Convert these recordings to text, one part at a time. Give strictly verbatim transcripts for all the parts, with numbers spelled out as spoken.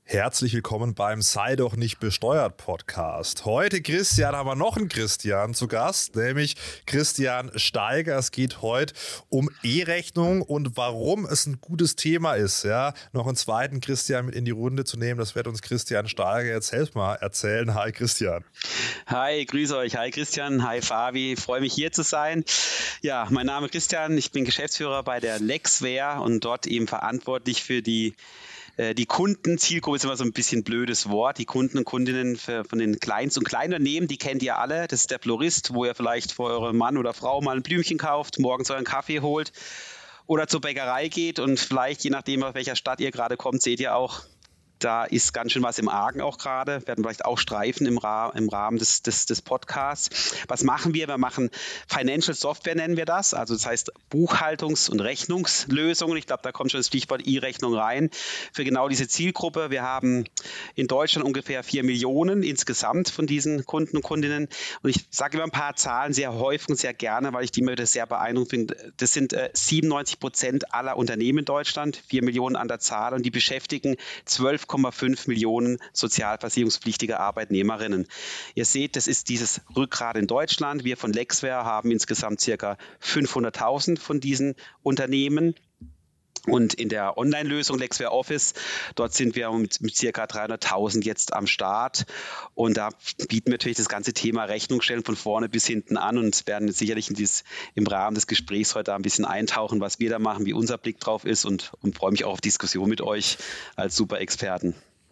Herzlich willkommen beim Sei doch nicht besteuert Podcast. Heute, Christian, haben wir noch einen Christian zu Gast, nämlich Christian Steiger. Es geht heute um E-Rechnung und warum es ein gutes Thema ist, ja, noch einen zweiten Christian mit in die Runde zu nehmen. Das wird uns Christian Steiger jetzt selbst mal erzählen. Hi Christian. Hi, grüße euch. Hi Christian, hi Fabi. Freue mich hier zu sein. Ja, mein Name ist Christian. Ich bin Geschäftsführer bei der Lexware und dort eben verantwortlich für die Die Kunden, Zielgruppe ist immer so ein bisschen ein blödes Wort. Die Kunden und Kundinnen für, von den Kleinst- und Kleinunternehmen, die kennt ihr alle. Das ist der Florist, wo ihr vielleicht für euren Mann oder Frau mal ein Blümchen kauft, morgens euren Kaffee holt oder zur Bäckerei geht und vielleicht, je nachdem, aus welcher Stadt ihr gerade kommt, seht ihr auch, da ist ganz schön was im Argen auch gerade. Wir werden vielleicht auch streifen im, Ra- im Rahmen des, des, des Podcasts. Was machen wir? Wir machen Financial Software, nennen wir das. Also das heißt Buchhaltungs- und Rechnungslösungen. Ich glaube, da kommt schon das Stichwort E-Rechnung rein für genau diese Zielgruppe. Wir haben in Deutschland ungefähr vier Millionen insgesamt von diesen Kunden und Kundinnen. Und ich sage immer ein paar Zahlen sehr häufig und sehr gerne, weil ich die immer wieder sehr beeindruckend finde. Das sind äh, siebenundneunzig Prozent aller Unternehmen in Deutschland, vier Millionen an der Zahl, und die beschäftigen zwölf Komma fünf Millionen sozialversicherungspflichtige Arbeitnehmerinnen. Ihr seht, das ist dieses Rückgrat in Deutschland. Wir von Lexware haben insgesamt circa fünfhunderttausend von diesen Unternehmen. Und in der Online-Lösung Lexware Office, dort sind wir mit, mit circa dreihunderttausend jetzt am Start. Und da bieten wir natürlich das ganze Thema Rechnungsstellen von vorne bis hinten an und werden sicherlich in dieses, im Rahmen des Gesprächs heute ein bisschen eintauchen, was wir da machen, wie unser Blick drauf ist, und, und freue mich auch auf Diskussion mit euch als Super-Experten.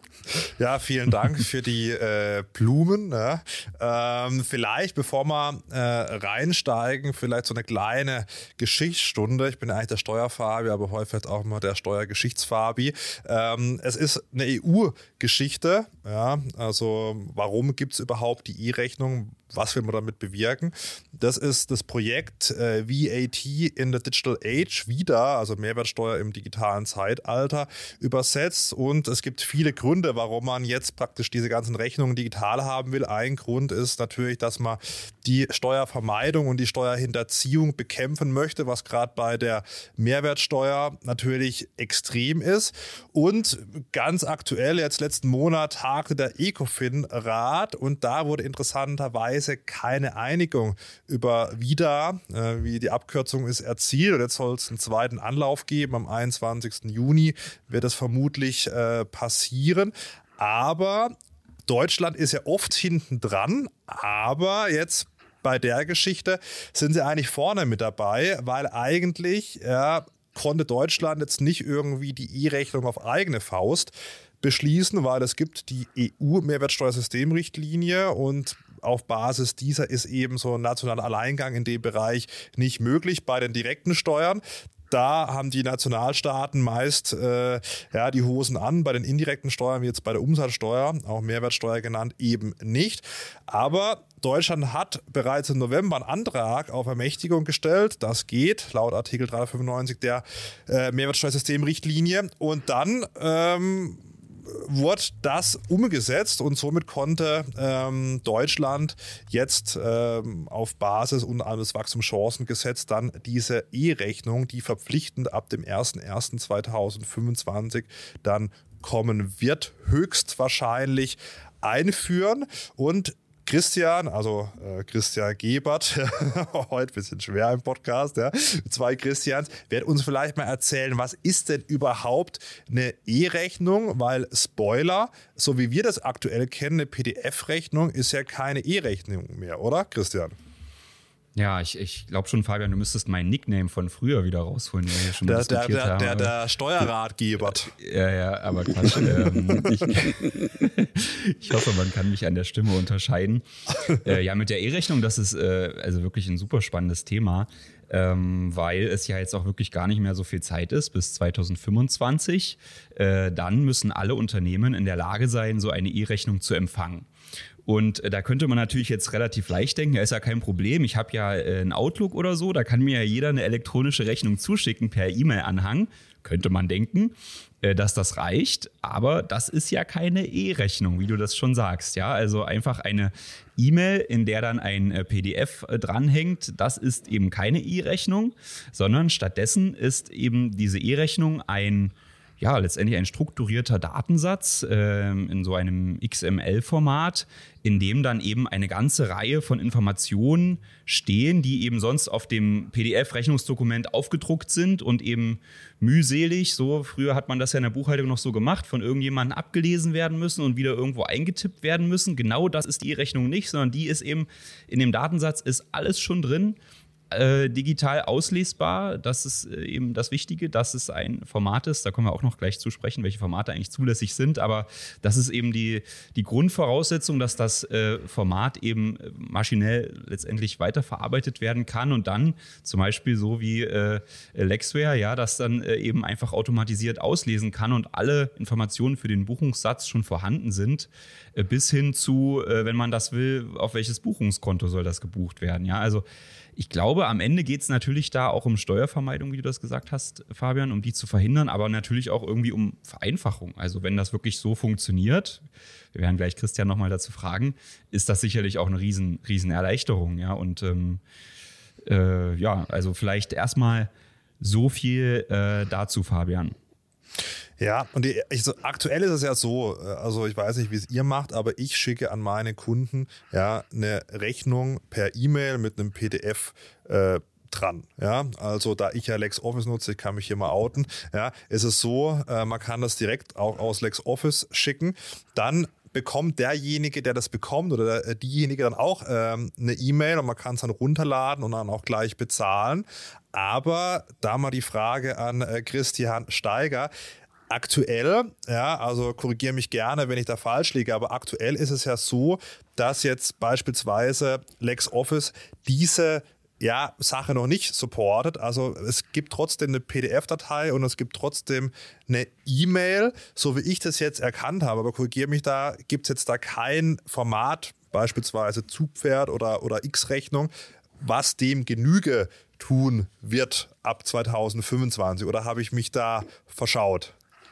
Ja, vielen Dank für die äh, Blumen. Ja. Ähm, vielleicht, bevor wir äh, reinsteigen, vielleicht so eine kleine Geschichtsstunde. Ich bin eigentlich der Steuerfabi, aber häufig auch immer der Steuergeschichtsfabi. Ähm, es ist eine E U-Geschichte. Ja. Also warum gibt es überhaupt die E-Rechnung? Was will man damit bewirken? Das ist das Projekt äh, V A T in the Digital Age, wieder, also Mehrwertsteuer im digitalen Zeitalter übersetzt. Und es gibt viele Gründe, warum man jetzt praktisch diese ganzen Rechnungen digital haben will. Ein Grund ist natürlich, dass man die Steuervermeidung und die Steuerhinterziehung bekämpfen möchte, was gerade bei der Mehrwertsteuer natürlich extrem ist. Und ganz aktuell, jetzt letzten Monat, tagte der ECOFIN-Rat und da wurde interessanterweise keine Einigung über V I D A, äh, wie die Abkürzung ist, erzielt. Und jetzt soll es einen zweiten Anlauf geben. Am einundzwanzigsten Juni wird das vermutlich äh, passieren. Aber Deutschland ist ja oft hinten dran. Aber jetzt bei der Geschichte sind sie eigentlich vorne mit dabei, weil eigentlich ja, konnte Deutschland jetzt nicht irgendwie die E-Rechnung auf eigene Faust beschließen, weil es gibt die E U-Mehrwertsteuersystemrichtlinie und auf Basis dieser ist eben so ein nationaler Alleingang in dem Bereich nicht möglich bei den direkten Steuern. Da haben die Nationalstaaten meist äh, ja, die Hosen an, bei den indirekten Steuern, wie jetzt bei der Umsatzsteuer, auch Mehrwertsteuer genannt, eben nicht. Aber Deutschland hat bereits im November einen Antrag auf Ermächtigung gestellt. Das geht laut Artikel dreihundertfünfundneunzig der äh, Mehrwertsteuersystemrichtlinie. Und dann ähm, wurde das umgesetzt und somit konnte ähm, Deutschland jetzt ähm, auf Basis unter anderem des Wachstumschancengesetzes dann diese E-Rechnung, die verpflichtend ab dem ersten ersten zweitausendfünfundzwanzig dann kommen wird, höchstwahrscheinlich einführen. Und Christian, also äh, Christian Gebert, heute ein bisschen schwer im Podcast, ja, zwei Christians, wird uns vielleicht mal erzählen, was ist denn überhaupt eine E-Rechnung, weil Spoiler, so wie wir das aktuell kennen, eine P D F-Rechnung ist ja keine E-Rechnung mehr, oder Christian? Ja, ich, ich glaube schon, Fabian, du müsstest meinen Nickname von früher wieder rausholen, den wir hier schon der, diskutiert der, der, haben. Der, der Steuerratgeber. Ja, ja, aber Quatsch. ähm, ich, ich hoffe, man kann mich an der Stimme unterscheiden. Äh, ja, mit der E-Rechnung, das ist äh, also wirklich ein super spannendes Thema, ähm, weil es ja jetzt auch wirklich gar nicht mehr so viel Zeit ist, bis zweitausendfünfundzwanzig. Äh, dann müssen alle Unternehmen in der Lage sein, so eine E-Rechnung zu empfangen. Und da könnte man natürlich jetzt relativ leicht denken, ja, ist ja kein Problem, ich habe ja äh, ein Outlook oder so, da kann mir ja jeder eine elektronische Rechnung zuschicken per E-Mail-Anhang. Könnte man denken, äh, dass das reicht, aber das ist ja keine E-Rechnung, wie du das schon sagst. Ja, also einfach eine E-Mail, in der dann ein äh, P D F äh, dranhängt, das ist eben keine E-Rechnung, sondern stattdessen ist eben diese E-Rechnung ein ja, letztendlich ein strukturierter Datensatz äh, in so einem X M L-Format, in dem dann eben eine ganze Reihe von Informationen stehen, die eben sonst auf dem P D F-Rechnungsdokument aufgedruckt sind und eben mühselig, so früher hat man das ja in der Buchhaltung noch so gemacht, von irgendjemandem abgelesen werden müssen und wieder irgendwo eingetippt werden müssen. Genau das ist die Rechnung nicht, sondern die ist eben, in dem Datensatz ist alles schon drin. Äh, digital auslesbar, das ist äh, eben das Wichtige, dass es ein Format ist, da kommen wir auch noch gleich zu sprechen, welche Formate eigentlich zulässig sind, aber das ist eben die, die Grundvoraussetzung, dass das äh, Format eben maschinell letztendlich weiterverarbeitet werden kann und dann zum Beispiel so wie äh, Lexware, ja, das dann äh, eben einfach automatisiert auslesen kann und alle Informationen für den Buchungssatz schon vorhanden sind, äh, bis hin zu, äh, wenn man das will, auf welches Buchungskonto soll das gebucht werden, ja, also ich glaube, am Ende geht es natürlich da auch um Steuervermeidung, wie du das gesagt hast, Fabian, um die zu verhindern, aber natürlich auch irgendwie um Vereinfachung. Also wenn das wirklich so funktioniert, wir werden gleich Christian nochmal dazu fragen, ist das sicherlich auch eine riesen, riesen Erleichterung. Ja? Und ähm, äh, ja, also vielleicht erstmal so viel äh, dazu, Fabian. Ja, und die, ich, so, aktuell ist es ja so, also ich weiß nicht, wie es ihr macht, aber ich schicke an meine Kunden ja eine Rechnung per E-Mail mit einem P D F äh, dran. Ja, also da ich ja LexOffice nutze, ich kann mich hier mal outen, ja, ist es so, äh, man kann das direkt auch aus LexOffice schicken, dann bekommt derjenige, der das bekommt oder der, diejenige dann auch ähm, eine E-Mail und man kann es dann runterladen und dann auch gleich bezahlen. Aber da mal die Frage an äh, Christian Steiger. Aktuell, ja, also korrigiere mich gerne, wenn ich da falsch liege, aber aktuell ist es ja so, dass jetzt beispielsweise LexOffice diese ja, Sache noch nicht supportet. Also es gibt trotzdem eine P D F-Datei und es gibt trotzdem eine E-Mail, so wie ich das jetzt erkannt habe. Aber korrigiere mich da, gibt es jetzt da kein Format, beispielsweise Zugpferd oder, oder X-Rechnung, was dem Genüge tun wird ab zweitausendfünfundzwanzig? Oder habe ich mich da verschaut?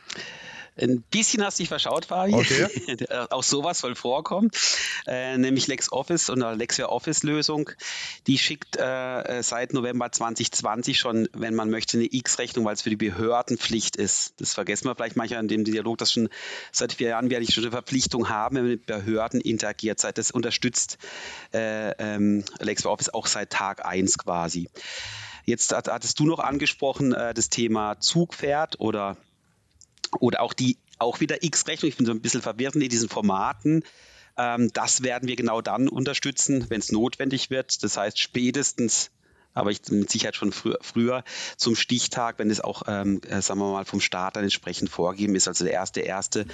Ein bisschen hast du dich verschaut, Fabi. Okay. Auch sowas soll vorkommen. Äh, nämlich LexOffice oder Lexware Office Lösung. Die schickt äh, seit November zwanzig zwanzig schon, wenn man möchte, eine X-Rechnung, weil es für die Behörden Pflicht ist. Das vergessen wir vielleicht manchmal in dem Dialog, dass schon seit vier Jahren werde ich schon eine Verpflichtung haben, wenn man mit Behörden interagiert. Das unterstützt äh, ähm, LexWare Office auch seit Tag eins quasi. Jetzt hat, hattest du noch angesprochen, äh, das Thema Zugpferd oder Oder auch die, auch wieder X-Rechnung, ich bin so ein bisschen verwirrt in diesen Formaten. Ähm, das werden wir genau dann unterstützen, wenn es notwendig wird. Das heißt spätestens, aber ich mit Sicherheit schon früher, früher zum Stichtag, wenn es auch, ähm, äh, sagen wir mal, vom Staat dann entsprechend vorgegeben ist, also der erste erste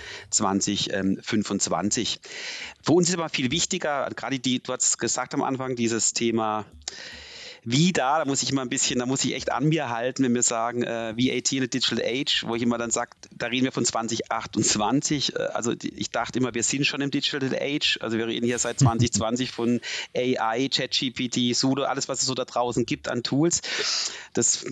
zweitausendfünfundzwanzig. Für uns ist aber viel wichtiger, gerade die, du hast gesagt am Anfang, dieses Thema Wie da, da muss ich immer ein bisschen, da muss ich echt an mir halten, wenn wir sagen, äh, V A T in the Digital Age, wo ich immer dann sage, da reden wir von zwanzig achtundzwanzig. Äh, also die, ich dachte immer, wir sind schon im Digital Age. Also wir reden hier seit zwanzig zwanzig von A I, ChatGPT, Sudo, alles, was es so da draußen gibt an Tools. Das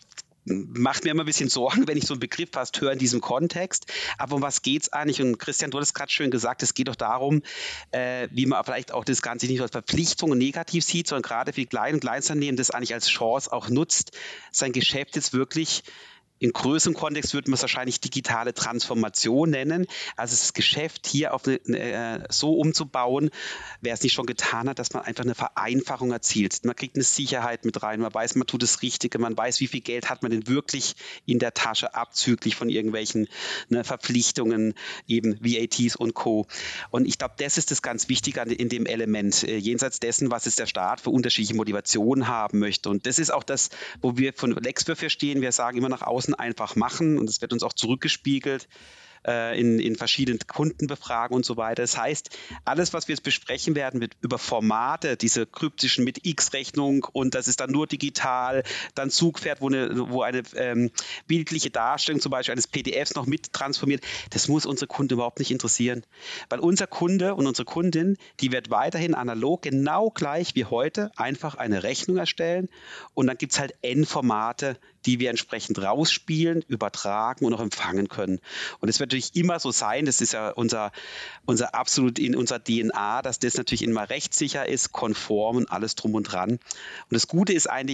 macht mir immer ein bisschen Sorgen, wenn ich so einen Begriff fast höre in diesem Kontext. Aber um was geht es eigentlich? Und Christian, du hast es gerade schön gesagt, es geht doch darum, äh, wie man vielleicht auch das Ganze nicht nur als Verpflichtung und negativ sieht, sondern gerade für die kleinen und Kleinunternehmen das eigentlich als Chance auch nutzt, sein Geschäft jetzt wirklich in größerem Kontext würde man es wahrscheinlich digitale Transformation nennen. Also das Geschäft hier auf eine, äh, so umzubauen, wer es nicht schon getan hat, dass man einfach eine Vereinfachung erzielt. Man kriegt eine Sicherheit mit rein, man weiß, man tut das Richtige, man weiß, wie viel Geld hat man denn wirklich in der Tasche, abzüglich von irgendwelchen ne, Verpflichtungen, eben V A Ts und Co. Und ich glaube, das ist das ganz Wichtige in dem Element, äh, jenseits dessen, was es der Staat für unterschiedliche Motivationen haben möchte. Und das ist auch das, wo wir von LexWare verstehen. Wir sagen immer nach außen, einfach machen und es wird uns auch zurückgespiegelt äh, in, in verschiedenen Kundenbefragungen und so weiter. Das heißt, alles, was wir jetzt besprechen werden, wird über Formate, diese kryptischen mit X-Rechnung und das ist dann nur digital, dann Zugpferd, wo eine, wo eine ähm, bildliche Darstellung zum Beispiel eines P D Fs noch mit transformiert, das muss unsere Kunden überhaupt nicht interessieren. Weil unser Kunde und unsere Kundin, die wird weiterhin analog, genau gleich wie heute, einfach eine Rechnung erstellen und dann gibt es halt N-Formate, die wir entsprechend rausspielen, übertragen und auch empfangen können. Und es wird natürlich immer so sein, das ist ja unser, unser absolut in unserer D N A, dass das natürlich immer rechtssicher ist, konform und alles drum und dran. Und das Gute ist eigentlich,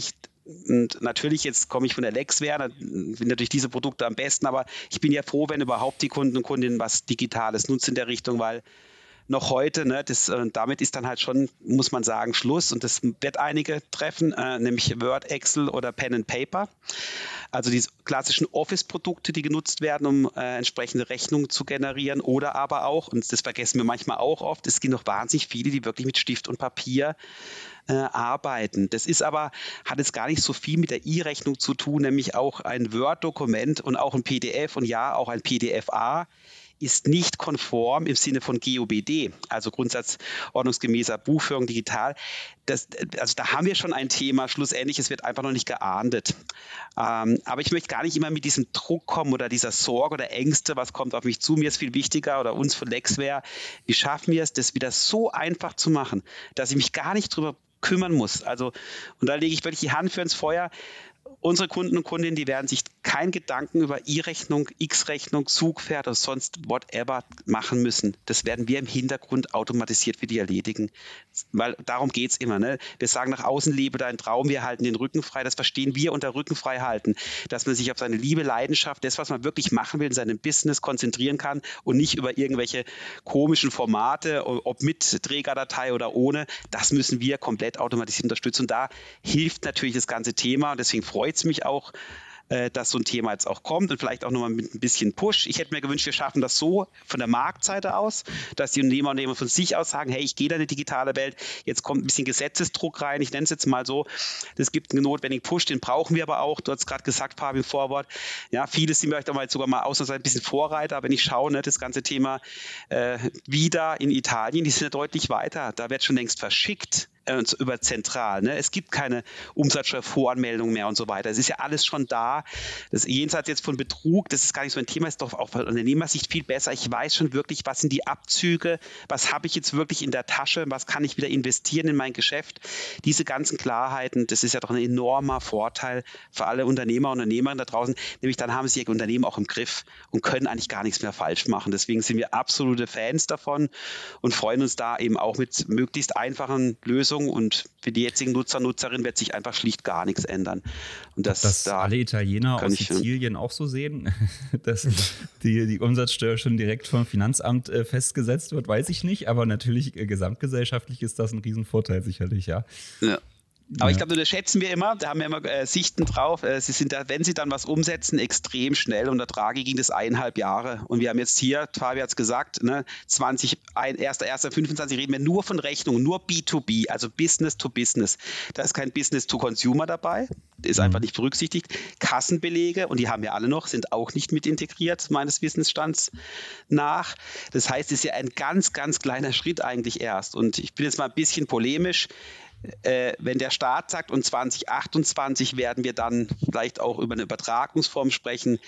Und natürlich, jetzt komme ich von der Lexware, sind natürlich diese Produkte am besten, aber ich bin ja froh, wenn überhaupt die Kunden und Kundinnen was Digitales nutzen in der Richtung, weil noch heute, ne, das, äh, damit ist dann halt schon, muss man sagen, Schluss, und das wird einige treffen, äh, nämlich Word, Excel oder Pen and Paper. Also die klassischen Office-Produkte, die genutzt werden, um äh, entsprechende Rechnungen zu generieren, oder aber auch, und das vergessen wir manchmal auch oft, es gibt noch wahnsinnig viele, die wirklich mit Stift und Papier äh, arbeiten. Das ist aber, hat jetzt gar nicht so viel mit der E-Rechnung zu tun, nämlich auch ein Word-Dokument und auch ein P D F und ja, auch ein P D F A ist nicht konform im Sinne von G O B D, also Grundsatz ordnungsgemäßer Buchführung digital. Das, also da haben wir schon ein Thema, schlussendlich, es wird einfach noch nicht geahndet. Ähm, aber ich möchte gar nicht immer mit diesem Druck kommen oder dieser Sorge oder Ängste, was kommt auf mich zu. Mir ist viel wichtiger, oder uns von Lexware, wie schaffen wir es, das wieder so einfach zu machen, dass ich mich gar nicht drüber kümmern muss. Also, und da lege ich wirklich die Hand für ins Feuer. Unsere Kunden und Kundinnen, die werden sich keinen Gedanken über E-Rechnung, X-Rechnung, Zugpferd oder sonst whatever machen müssen. Das werden wir im Hintergrund automatisiert für die erledigen. Weil darum geht es immer. Ne? Wir sagen nach außen, lebe deinen Traum, wir halten den Rücken frei. Das verstehen wir unter Rücken frei halten. Dass man sich auf seine Liebe, Leidenschaft, das, was man wirklich machen will in seinem Business, konzentrieren kann und nicht über irgendwelche komischen Formate, ob mit Trägerdatei oder ohne. Das müssen wir komplett automatisiert unterstützen. Und da hilft natürlich das ganze Thema. Und deswegen freut es mich auch, dass so ein Thema jetzt auch kommt, und vielleicht auch nochmal mit ein bisschen Push. Ich hätte mir gewünscht, wir schaffen das so von der Marktseite aus, dass die Unternehmer und Unternehmer von sich aus sagen, hey, ich gehe da in die digitale Welt, jetzt kommt ein bisschen Gesetzesdruck rein, ich nenne es jetzt mal so, das gibt einen notwendigen Push, den brauchen wir aber auch. Du hast gerade gesagt, Fabian, im Vorwort, ja, viele sind vielleicht auch mal sogar mal ausnahmsweise ein bisschen Vorreiter, aber wenn ich schaue, ne, das ganze Thema äh, wieder in Italien, die sind ja deutlich weiter, da wird schon längst verschickt über zentral. Ne? Es gibt keine Umsatzsteuervoranmeldung mehr und so weiter. Es ist ja alles schon da. Das jenseits jetzt von Betrug, das ist gar nicht so ein Thema, ist doch auch von Unternehmersicht viel besser. Ich weiß schon wirklich, was sind die Abzüge, was habe ich jetzt wirklich in der Tasche, was kann ich wieder investieren in mein Geschäft. Diese ganzen Klarheiten, das ist ja doch ein enormer Vorteil für alle Unternehmer und Unternehmerinnen da draußen. Nämlich dann haben sie ihr Unternehmen auch im Griff und können eigentlich gar nichts mehr falsch machen. Deswegen sind wir absolute Fans davon und freuen uns da eben auch mit möglichst einfachen Lösungen. Und für die jetzigen Nutzer, Nutzerinnen wird sich einfach schlicht gar nichts ändern. Und das, dass da alle Italiener aus ich, Sizilien auch so sehen, dass die, die Umsatzsteuer schon direkt vom Finanzamt äh, festgesetzt wird, weiß ich nicht. Aber natürlich äh, gesamtgesellschaftlich ist das ein Riesenvorteil sicherlich, ja. Ja. Aber Ja. ich glaube, das schätzen wir immer, da haben wir immer äh, Sichten drauf. Äh, sie sind da, wenn sie dann was umsetzen, extrem schnell. Unter Draghi ging das eineinhalb Jahre. Und wir haben jetzt hier, Fabi hat es gesagt, ne, zwanzig, erster erster fünfundzwanzig reden wir nur von Rechnungen, nur B to B, also Business to Business. Da ist kein Business to Consumer dabei, ist mhm. einfach nicht berücksichtigt. Kassenbelege, und die haben wir alle noch, sind auch nicht mit integriert, meines Wissensstands nach. Das heißt, es ist ja ein ganz, ganz kleiner Schritt eigentlich erst. Und ich bin jetzt mal ein bisschen polemisch. Äh, wenn der Staat sagt, und zwanzig achtundzwanzig werden wir dann vielleicht auch über eine Übertragungsform sprechen,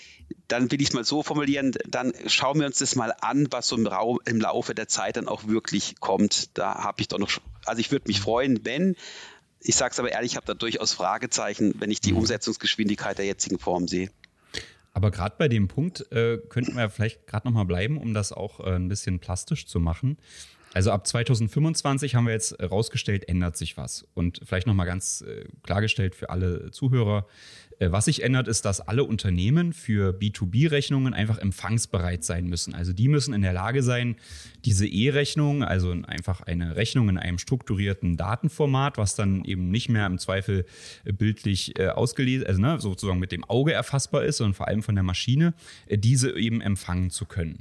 dann will ich es mal so formulieren, dann schauen wir uns das mal an, was so im, Raum, im Laufe der Zeit dann auch wirklich kommt. Da habe ich doch noch, also ich würde mich freuen, wenn, ich sage es aber ehrlich, ich habe da durchaus Fragezeichen, wenn ich die Umsetzungsgeschwindigkeit der jetzigen Form sehe. Aber gerade bei dem Punkt äh, könnten wir vielleicht gerade nochmal bleiben, um das auch äh, ein bisschen plastisch zu machen. Also ab zwanzig fünfundzwanzig haben wir jetzt rausgestellt, ändert sich was. Und vielleicht nochmal ganz äh, klargestellt für alle Zuhörer, äh, was sich ändert, ist, dass alle Unternehmen für B to B-Rechnungen einfach empfangsbereit sein müssen. Also die müssen in der Lage sein, diese E-Rechnung, also einfach eine Rechnung in einem strukturierten Datenformat, was dann eben nicht mehr im Zweifel äh, bildlich äh, ausgelesen, also ne, sozusagen mit dem Auge erfassbar ist, sondern vor allem von der Maschine, äh, diese eben empfangen zu können.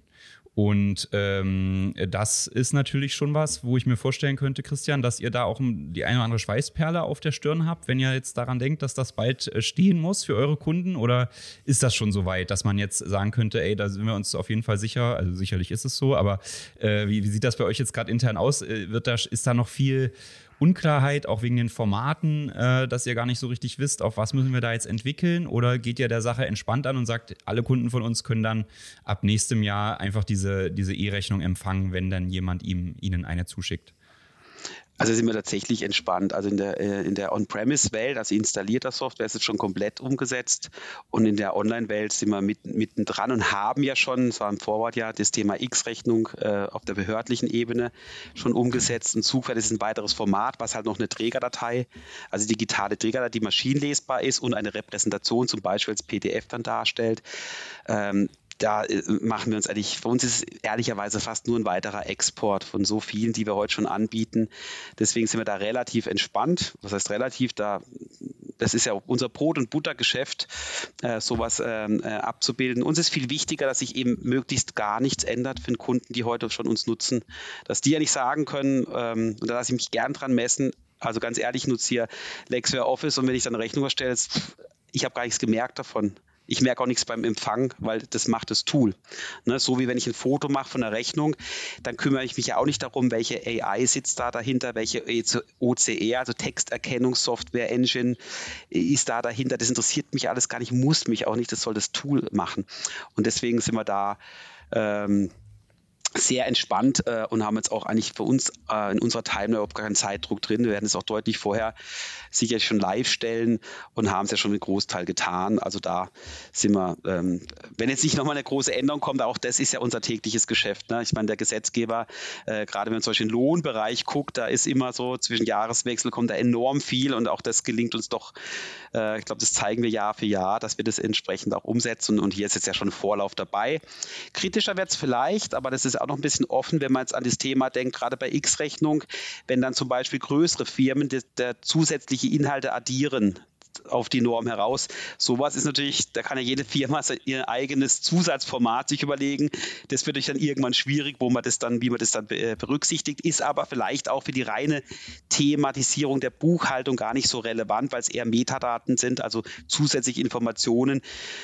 Und ähm, das ist natürlich schon was, wo ich mir vorstellen könnte, Christian, dass ihr da auch die eine oder andere Schweißperle auf der Stirn habt, wenn ihr jetzt daran denkt, dass das bald stehen muss für eure Kunden. Oder ist das schon so weit, dass man jetzt sagen könnte, ey, da sind wir uns auf jeden Fall sicher, also sicherlich ist es so, aber äh, wie, wie sieht das bei euch jetzt gerade intern aus? Wird da, ist da noch viel Unklarheit, auch wegen den Formaten, äh, dass ihr gar nicht so richtig wisst, auf was müssen wir da jetzt entwickeln? Oder geht ihr der Sache entspannt an und sagt, alle Kunden von uns können dann ab nächstem Jahr einfach diese, diese E-Rechnung empfangen, wenn dann jemand ihm, ihnen eine zuschickt? Also sind wir tatsächlich entspannt. Also in der, in der On-Premise-Welt, also installierter Software, ist es schon komplett umgesetzt. Und in der Online-Welt sind wir mit, mittendran und haben ja schon, es war im Vorwort ja, das Thema X-Rechnung äh, auf der behördlichen Ebene schon umgesetzt. Und Zugpferd ist ein weiteres Format, was halt noch eine Trägerdatei, also digitale Trägerdatei, die maschinenlesbar ist und eine Repräsentation zum Beispiel als P D F dann darstellt. Ähm, Da machen wir uns eigentlich, für uns ist es ehrlicherweise fast nur ein weiterer Export von so vielen, die wir heute schon anbieten. Deswegen sind wir da relativ entspannt. Was heißt relativ? Da, das ist ja unser Brot- und Buttergeschäft, äh, sowas ähm, äh, abzubilden. Uns ist viel wichtiger, dass sich eben möglichst gar nichts ändert für den Kunden, die heute schon uns nutzen. Dass die ja nicht sagen können, ähm, und da lasse ich mich gern dran messen, also ganz ehrlich, ich nutze hier Lexware Office und wenn ich dann eine Rechnung erstelle, ich habe gar nichts gemerkt davon. Ich merke auch nichts beim Empfang, weil das macht das Tool. Ne, so wie wenn ich ein Foto mache von einer Rechnung, dann kümmere ich mich ja auch nicht darum, welche A I sitzt da dahinter, welche O C R, also Texterkennungssoftware, Engine ist da dahinter. Das interessiert mich alles gar nicht, muss mich auch nicht, das soll das Tool machen. Und deswegen sind wir da ähm, sehr entspannt äh, und haben jetzt auch eigentlich für uns äh, in unserer Timeline überhaupt gar keinen Zeitdruck drin. Wir werden es auch deutlich vorher sicherlich schon live stellen und haben es ja schon einen Großteil getan. Also da sind wir, ähm, wenn jetzt nicht nochmal eine große Änderung kommt, auch das ist ja unser tägliches Geschäft. Ne? Ich meine, der Gesetzgeber, äh, gerade wenn man zum Beispiel in den Lohnbereich guckt, da ist immer so, zwischen Jahreswechsel kommt da enorm viel und auch das gelingt uns doch, äh, ich glaube, das zeigen wir Jahr für Jahr, dass wir das entsprechend auch umsetzen und hier ist jetzt ja schon Vorlauf dabei. Kritischer wird es vielleicht, aber das ist auch noch ein bisschen offen, wenn man jetzt an das Thema denkt, gerade bei X-Rechnung, wenn dann zum Beispiel größere Firmen die, die zusätzliche Inhalte addieren auf die Norm heraus. Sowas ist natürlich, da kann ja jede Firma ihr eigenes Zusatzformat sich überlegen. Das wird euch dann irgendwann schwierig, wo man das dann, wie man das dann berücksichtigt, ist aber vielleicht auch für die reine Thematisierung der Buchhaltung gar nicht so relevant, weil es eher Metadaten sind, also zusätzliche Informationen,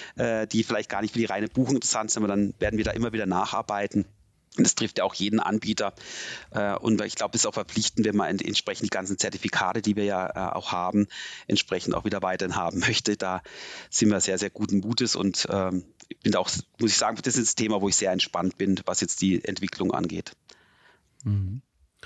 die vielleicht gar nicht für die reine Buchung interessant sind, aber dann werden wir da immer wieder nacharbeiten. Und das trifft ja auch jeden Anbieter. Und ich glaube, es ist auch verpflichtend, wenn man entsprechend die ganzen Zertifikate, die wir ja auch haben, entsprechend auch wieder weiterhin haben möchte. Da sind wir sehr, sehr guten Mutes und ich bin auch, muss ich sagen, das ist das Thema, wo ich sehr entspannt bin, was jetzt die Entwicklung angeht. Mhm.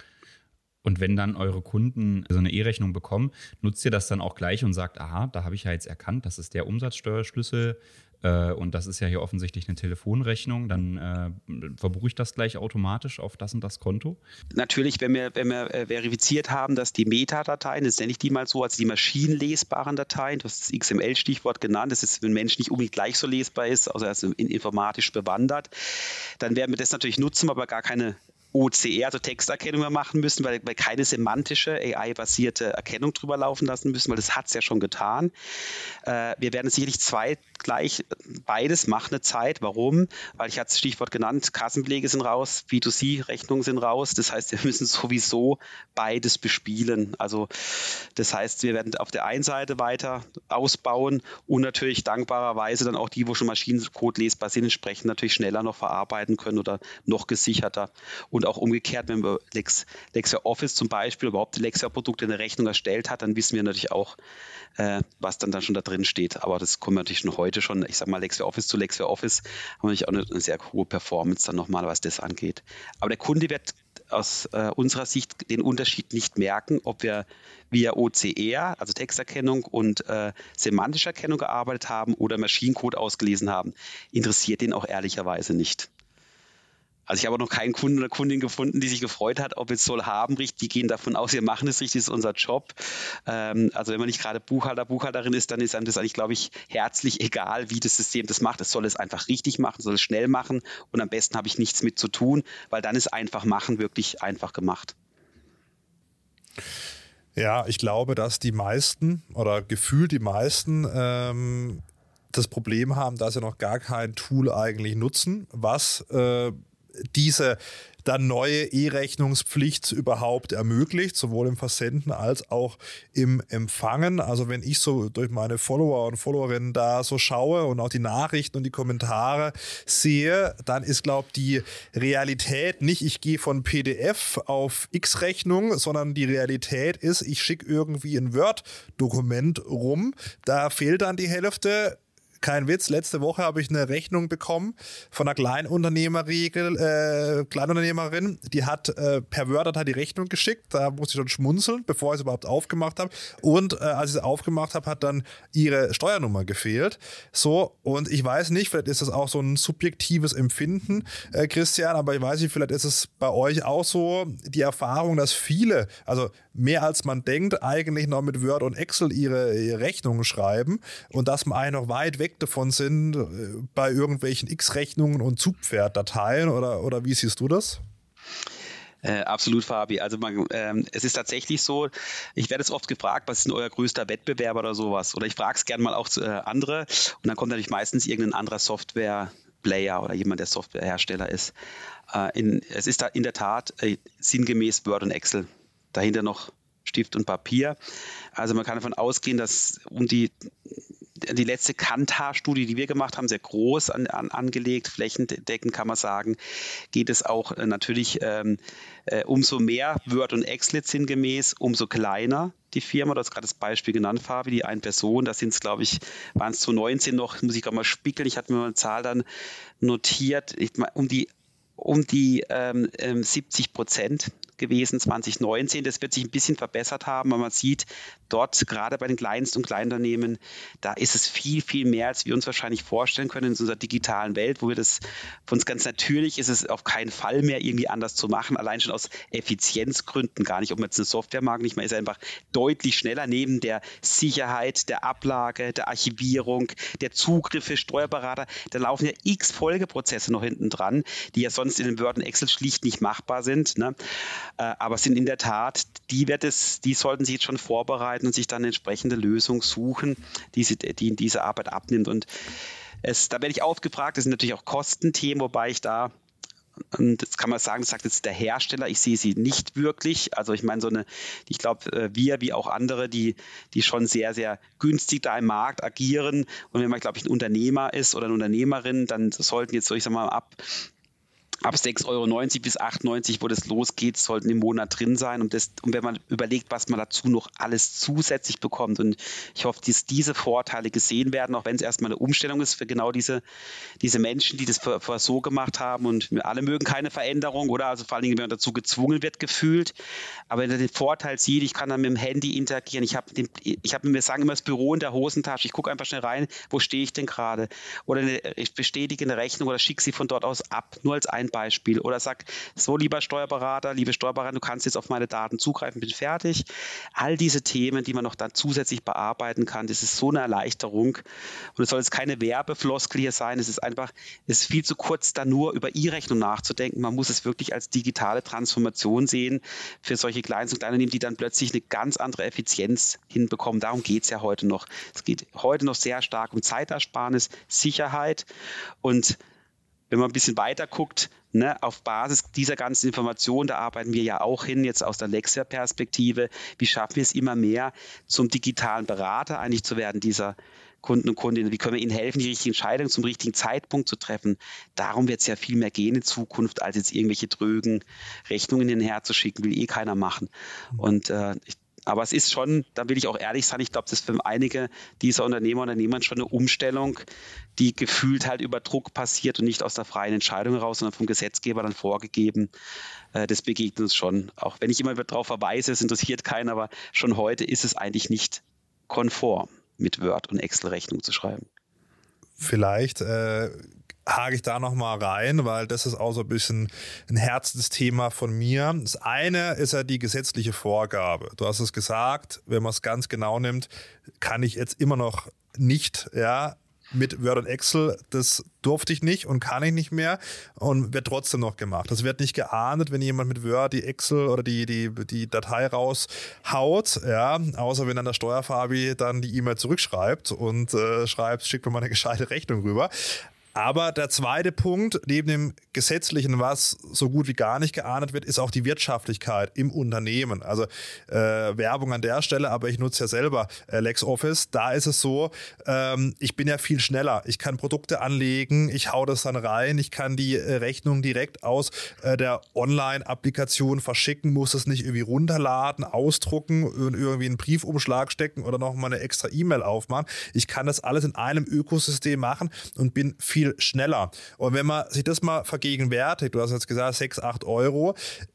Und wenn dann eure Kunden so eine E-Rechnung bekommen, nutzt ihr das dann auch gleich und sagt, aha, da habe ich ja jetzt erkannt, das ist der Umsatzsteuerschlüssel äh, und das ist ja hier offensichtlich eine Telefonrechnung, dann äh, verbuche ich das gleich automatisch auf das und das Konto? Natürlich, wenn wir, wenn wir äh, verifiziert haben, dass die Metadateien, das nenne ich die mal so, also die maschinenlesbaren Dateien, du hast das X M L-Stichwort genannt, das ist, wenn ein Mensch nicht unbedingt gleich so lesbar ist, also er ist in, informatisch bewandert, dann werden wir das natürlich nutzen, aber gar keine O C R, also Texterkennung mehr machen müssen, weil wir keine semantische A I-basierte Erkennung drüber laufen lassen müssen, weil das hat es ja schon getan. Äh, wir werden sicherlich zwei gleich, beides machen eine Zeit. Warum? Weil ich hatte das Stichwort genannt, Kassenbelege sind raus, B zwei C-Rechnungen sind raus. Das heißt, wir müssen sowieso beides bespielen. Also das heißt, wir werden auf der einen Seite weiter ausbauen und natürlich dankbarerweise dann auch die, wo schon Maschinencode lesbar sind, entsprechend natürlich schneller noch verarbeiten können oder noch gesicherter. Und auch umgekehrt, wenn wir Lex, Lexware Office zum Beispiel, überhaupt die Lexware-Produkte eine Rechnung erstellt hat, dann wissen wir natürlich auch, äh, was dann, dann schon da drin steht. Aber das kommen wir natürlich schon heute schon, ich sag mal, Lexware Office zu Lexware Office, haben wir natürlich auch eine, eine sehr hohe Performance dann nochmal, was das angeht. Aber der Kunde wird aus äh, unserer Sicht den Unterschied nicht merken, ob wir via O C R, also Texterkennung und äh, semantische Erkennung gearbeitet haben oder Maschinencode ausgelesen haben. Interessiert den auch ehrlicherweise nicht. Also ich habe noch keinen Kunden oder Kundin gefunden, die sich gefreut hat, ob jetzt soll haben richtig. Die gehen davon aus, wir machen es richtig, das ist unser Job. Ähm, also wenn man nicht gerade Buchhalter, Buchhalterin ist, dann ist einem das eigentlich, glaube ich, herzlich egal, wie das System das macht. Es soll es einfach richtig machen, soll es schnell machen und am besten habe ich nichts mit zu tun, weil dann ist einfach machen wirklich einfach gemacht. Ja, ich glaube, dass die meisten oder gefühlt die meisten ähm, das Problem haben, dass sie noch gar kein Tool eigentlich nutzen, was äh, diese dann neue E-Rechnungspflicht überhaupt ermöglicht, sowohl im Versenden als auch im Empfangen. Also wenn ich so durch meine Follower und Followerinnen da so schaue und auch die Nachrichten und die Kommentare sehe, dann ist, glaube ich, die Realität nicht, ich gehe von P D F auf X-Rechnung, sondern die Realität ist, ich schicke irgendwie ein Word-Dokument rum, da fehlt dann die Hälfte. kein Witz, letzte Woche habe ich eine Rechnung bekommen von einer Kleinunternehmerregel, äh, Kleinunternehmerin, die hat äh, per Word-Datei die Rechnung geschickt, da musste ich schon schmunzeln, bevor ich es überhaupt aufgemacht habe. Und äh, als ich es aufgemacht habe, hat dann ihre Steuernummer gefehlt. So, und ich weiß nicht, vielleicht ist das auch so ein subjektives Empfinden, äh, Christian, aber ich weiß nicht, vielleicht ist es bei euch auch so die Erfahrung, dass viele, also mehr als man denkt, eigentlich noch mit Word und Excel ihre, ihre Rechnungen schreiben und dass man eigentlich noch weit weg davon sind äh, bei irgendwelchen X-Rechnungen und Zugpferddateien oder, oder wie siehst du das? Äh, absolut, Fabi. Also man, ähm, es ist tatsächlich so, ich werde es oft gefragt, was ist denn euer größter Wettbewerber oder sowas? Oder ich frage es gerne mal auch zu, äh, andere und dann kommt natürlich meistens irgendein anderer Software-Player oder jemand, der Softwarehersteller ist. Äh, in, es ist da in der Tat äh, sinngemäß Word und Excel. Dahinter noch Stift und Papier. Also man kann davon ausgehen, dass um die Die letzte Kantar-Studie, die wir gemacht haben, sehr groß an, an, angelegt, flächendeckend kann man sagen, geht es auch äh, natürlich ähm, äh, umso mehr Word und Excel sinngemäß, umso kleiner die Firma. Du hast gerade das Beispiel genannt, Fabi, die eine Person, da sind es, glaube ich, waren es zwanzig neunzehn noch, muss ich gerade mal spiegeln, ich hatte mir mal eine Zahl dann notiert, ich, um die, um die ähm, ähm, siebzig Prozent gewesen zwanzig neunzehn. Das wird sich ein bisschen verbessert haben, aber man sieht dort gerade bei den Kleinst- und Kleinunternehmen, da ist es viel, viel mehr, als wir uns wahrscheinlich vorstellen können in unserer digitalen Welt, wo wir das für uns ganz natürlich ist, es auf keinen Fall mehr irgendwie anders zu machen, allein schon aus Effizienzgründen gar nicht, ob man jetzt eine Software mag, nicht mehr, ist einfach deutlich schneller neben der Sicherheit, der Ablage, der Archivierung, der Zugriffe, Steuerberater, da laufen ja x Folgeprozesse noch hinten dran, die ja sonst in den Word und Excel schlicht nicht machbar sind, ne? Aber sind in der Tat, die, wird es, die sollten sich jetzt schon vorbereiten und sich dann eine entsprechende Lösung suchen, die, sie, die diese Arbeit abnimmt. Und es, da werde ich oft gefragt, das sind natürlich auch Kostenthemen, wobei ich da, und das kann man sagen, das sagt jetzt der Hersteller, ich sehe sie nicht wirklich. Also ich meine, so eine, ich glaube, wir wie auch andere, die, die schon sehr, sehr günstig da im Markt agieren. Und wenn man, glaube ich, ein Unternehmer ist oder eine Unternehmerin, dann sollten jetzt so, ich sag mal, ab Ab sechs Euro neunzig bis acht Euro neunzig, wo das losgeht, sollten im Monat drin sein. Und, das, und wenn man überlegt, was man dazu noch alles zusätzlich bekommt. Und ich hoffe, dass diese Vorteile gesehen werden, auch wenn es erstmal eine Umstellung ist für genau diese, diese Menschen, die das vorher so gemacht haben. Und wir alle mögen keine Veränderung, oder? Also vor allen Dingen, wenn man dazu gezwungen wird, gefühlt. Aber wenn man den Vorteil sieht, ich kann dann mit dem Handy interagieren. Ich habe ich hab, wir sagen immer das Büro in der Hosentasche. Ich gucke einfach schnell rein, wo stehe ich denn gerade? Oder eine, ich bestätige eine Rechnung oder schicke sie von dort aus ab. Nur als ein Beispiel oder sag, so lieber Steuerberater, liebe Steuerberater, du kannst jetzt auf meine Daten zugreifen, bin fertig. All diese Themen, die man noch dann zusätzlich bearbeiten kann, das ist so eine Erleichterung und es soll jetzt keine Werbefloskel hier sein, es ist einfach, es ist viel zu kurz, da nur über E-Rechnung nachzudenken, man muss es wirklich als digitale Transformation sehen für solche Kleinen und Kleinunternehmen, die dann plötzlich eine ganz andere Effizienz hinbekommen. Darum geht es ja heute noch. Es geht heute noch sehr stark um Zeitersparnis, Sicherheit und wenn man ein bisschen weiter guckt, ne, auf Basis dieser ganzen Informationen, da arbeiten wir ja auch hin, jetzt aus der Lexia-Perspektive, wie schaffen wir es immer mehr, zum digitalen Berater eigentlich zu werden, dieser Kunden und Kundinnen, wie können wir ihnen helfen, die richtige Entscheidung zum richtigen Zeitpunkt zu treffen. Darum wird es ja viel mehr gehen in Zukunft, als jetzt irgendwelche drögen Rechnungen hinherzuschicken, will eh keiner machen. Und äh, ich Aber es ist schon, da will ich auch ehrlich sein, ich glaube, das ist für einige dieser Unternehmer und Unternehmer schon eine Umstellung, die gefühlt halt über Druck passiert und nicht aus der freien Entscheidung heraus, sondern vom Gesetzgeber dann vorgegeben. Das begegnet uns schon. Auch wenn ich immer darauf verweise, es interessiert keinen, aber schon heute ist es eigentlich nicht konform, mit Word und Excel-Rechnung zu schreiben. Vielleicht äh hake ich da nochmal rein, weil das ist auch so ein bisschen ein Herzensthema von mir. Das eine ist ja die gesetzliche Vorgabe. Du hast es gesagt, wenn man es ganz genau nimmt, kann ich jetzt immer noch nicht, ja, mit Word und Excel, das durfte ich nicht und kann ich nicht mehr und wird trotzdem noch gemacht. Das wird nicht geahndet, wenn jemand mit Word die Excel oder die, die, die Datei raushaut, ja, außer wenn dann der Steuerfabi dann die E-Mail zurückschreibt und äh, schreibt, schickt mir mal eine gescheite Rechnung rüber. Aber der zweite Punkt, neben dem Gesetzlichen, was so gut wie gar nicht geahndet wird, ist auch die Wirtschaftlichkeit im Unternehmen. Also äh, Werbung an der Stelle, aber ich nutze ja selber äh, LexOffice. Da ist es so, ähm, ich bin ja viel schneller. Ich kann Produkte anlegen, ich hau das dann rein, ich kann die äh, Rechnung direkt aus äh, der Online-Applikation verschicken, muss es nicht irgendwie runterladen, ausdrucken und irgendwie einen Briefumschlag stecken oder nochmal eine extra E-Mail aufmachen. Ich kann das alles in einem Ökosystem machen und bin viel schneller. Und wenn man sich das mal vergegenwärtigt, du hast jetzt gesagt sechs, acht Euro,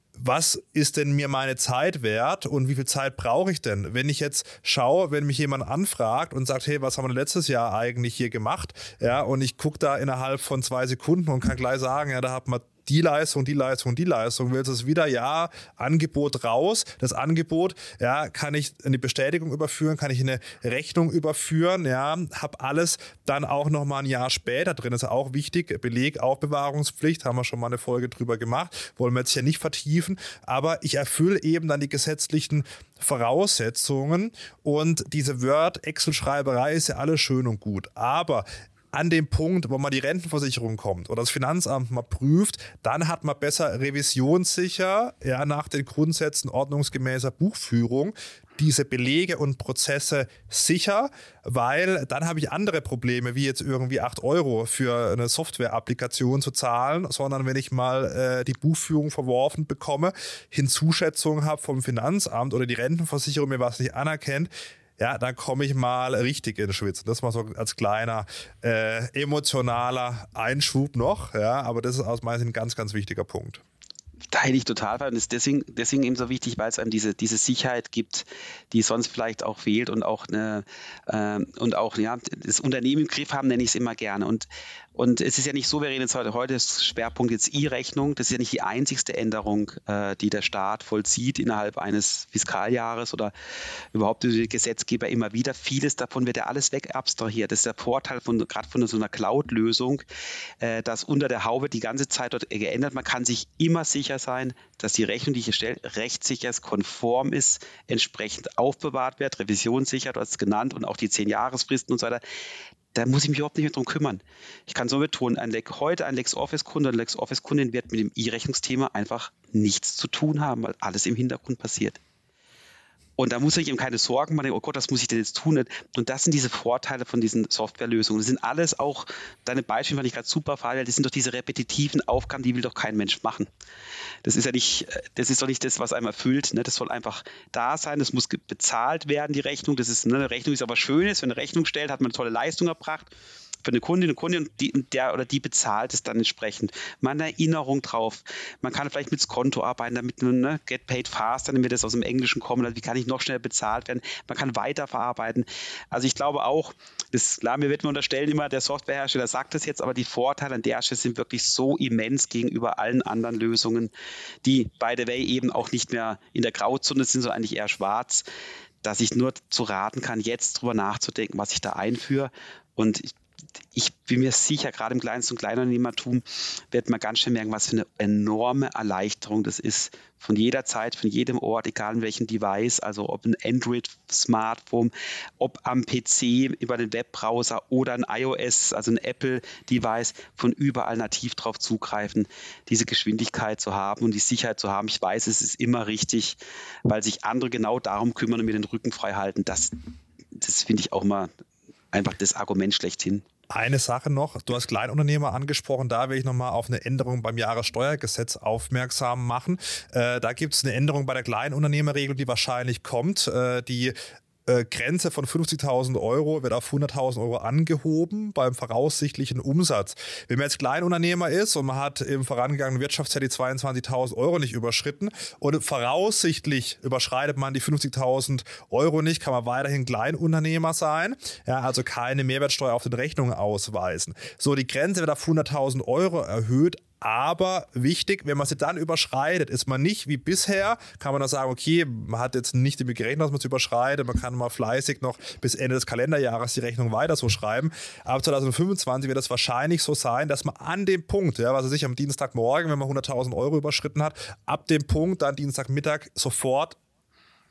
was ist denn mir meine Zeit wert und wie viel Zeit brauche ich denn? Wenn ich jetzt schaue, wenn mich jemand anfragt und sagt, hey, was haben wir letztes Jahr eigentlich hier gemacht? Ja, und ich gucke da innerhalb von zwei Sekunden und kann gleich sagen, ja, da hat man die Leistung, die Leistung, die Leistung, willst du es wieder, ja, Angebot raus, das Angebot, ja, kann ich eine Bestätigung überführen, kann ich eine Rechnung überführen, ja, habe alles dann auch nochmal ein Jahr später drin, ist auch wichtig, Beleg, Aufbewahrungspflicht, haben wir schon mal eine Folge drüber gemacht, wollen wir jetzt hier nicht vertiefen, aber ich erfülle eben dann die gesetzlichen Voraussetzungen und diese Word-Excel-Schreiberei ist ja alles schön und gut, aber an dem Punkt, wo man die Rentenversicherung kommt oder das Finanzamt mal prüft, dann hat man besser revisionssicher, ja, nach den Grundsätzen ordnungsgemäßer Buchführung, diese Belege und Prozesse sicher, weil dann habe ich andere Probleme, wie jetzt irgendwie acht Euro für eine Software-Applikation zu zahlen, sondern wenn ich mal äh, die Buchführung verworfen bekomme, Hinzuschätzung habe vom Finanzamt oder die Rentenversicherung mir was nicht anerkennt, ja, dann komme ich mal richtig in den Schwitzen. Das mal so als kleiner äh, emotionaler Einschub noch, ja, aber das ist aus meiner Sicht ein ganz, ganz wichtiger Punkt. Da hätte ich total und das ist deswegen, deswegen eben so wichtig, weil es einem diese, diese Sicherheit gibt, die sonst vielleicht auch fehlt und auch eine äh, und auch ja, das Unternehmen im Griff haben, nenne ich es immer gerne. Und, und es ist ja nicht so, wir reden jetzt heute, heute ist Schwerpunkt jetzt E-Rechnung, das ist ja nicht die einzigste Änderung, äh, die der Staat vollzieht innerhalb eines Fiskaljahres oder überhaupt die Gesetzgeber immer wieder. Vieles davon wird ja alles wegabstrahiert. Das ist der Vorteil von gerade von so einer Cloud-Lösung, äh, dass unter der Haube die ganze Zeit dort geändert. Man kann sich immer sicher sein, dass die Rechnung, die ich erstelle, rechtssicher ist, konform ist, entsprechend aufbewahrt wird, revisionssicher, du hast es genannt, und auch die zehn Jahresfristen und so weiter. Da muss ich mich überhaupt nicht mehr drum kümmern. Ich kann so betonen, ein Le- heute ein LexOffice-Kunde und LexOffice-Kundin wird mit dem E-Rechnungsthema einfach nichts zu tun haben, weil alles im Hintergrund passiert. Und da muss ich eben keine Sorgen machen, oh Gott, was muss ich denn jetzt tun? Und das sind diese Vorteile von diesen Softwarelösungen. Das sind alles auch, deine Beispiele fand ich gerade super, Fabian, das sind doch diese repetitiven Aufgaben, die will doch kein Mensch machen. Das ist ja nicht, das ist doch nicht das, was einem erfüllt. Ne? Das soll einfach da sein, das muss bezahlt werden, die Rechnung. Das ist, ne, eine Rechnung ist aber Schönes, wenn eine Rechnung stellt, hat man eine tolle Leistung erbracht. Für eine Kundin und Kundin, die, der oder die bezahlt es dann entsprechend. Man eine Erinnerung drauf. Man kann vielleicht mit das Konto arbeiten, damit man, ne, get paid fast, dann wird das aus dem Englischen kommen, also wie kann ich noch schneller bezahlt werden. Man kann weiterverarbeiten. Also ich glaube auch, das, klar, mir wird man unterstellen immer, der Softwarehersteller sagt das jetzt, aber die Vorteile an der Stelle sind wirklich so immens gegenüber allen anderen Lösungen, die, by the way, eben auch nicht mehr in der Grauzone sind, sondern eigentlich eher schwarz, dass ich nur zu raten kann, jetzt drüber nachzudenken, was ich da einführe. Und ich Ich bin mir sicher, gerade im Kleinst- und Kleinunternehmertum wird man ganz schnell merken, was für eine enorme Erleichterung das ist. Von jeder Zeit, von jedem Ort, egal in welchem Device, also ob ein Android-Smartphone, ob am P C über den Webbrowser oder ein iOS, also ein Apple-Device, von überall nativ drauf zugreifen, diese Geschwindigkeit zu haben und die Sicherheit zu haben. Ich weiß, es ist immer richtig, weil sich andere genau darum kümmern und mir den Rücken frei halten. Das, das finde ich auch mal einfach das Argument schlechthin. Eine Sache noch, du hast Kleinunternehmer angesprochen, da will ich nochmal auf eine Änderung beim Jahressteuergesetz aufmerksam machen. Äh, da gibt es eine Änderung bei der Kleinunternehmerregelung, die wahrscheinlich kommt, äh, die äh, Grenze von fünfzigtausend Euro wird auf hunderttausend Euro angehoben beim voraussichtlichen Umsatz. Wenn man jetzt Kleinunternehmer ist und man hat im vorangegangenen Wirtschaftsjahr die zweiundzwanzigtausend Euro nicht überschritten und voraussichtlich überschreitet man die fünfzigtausend Euro nicht, kann man weiterhin Kleinunternehmer sein, ja, also keine Mehrwertsteuer auf den Rechnungen ausweisen. So, die Grenze wird auf hunderttausend Euro erhöht. Aber wichtig, wenn man sie dann überschreitet, ist man nicht wie bisher, kann man dann sagen, okay, man hat jetzt nicht damit gerechnet, dass man es überschreitet, man kann mal fleißig noch bis Ende des Kalenderjahres die Rechnung weiter so schreiben. Aber zwanzig fünfundzwanzig wird es wahrscheinlich so sein, dass man an dem Punkt, ja, was weiß ich, am Dienstagmorgen, wenn man hunderttausend Euro überschritten hat, ab dem Punkt dann Dienstagmittag sofort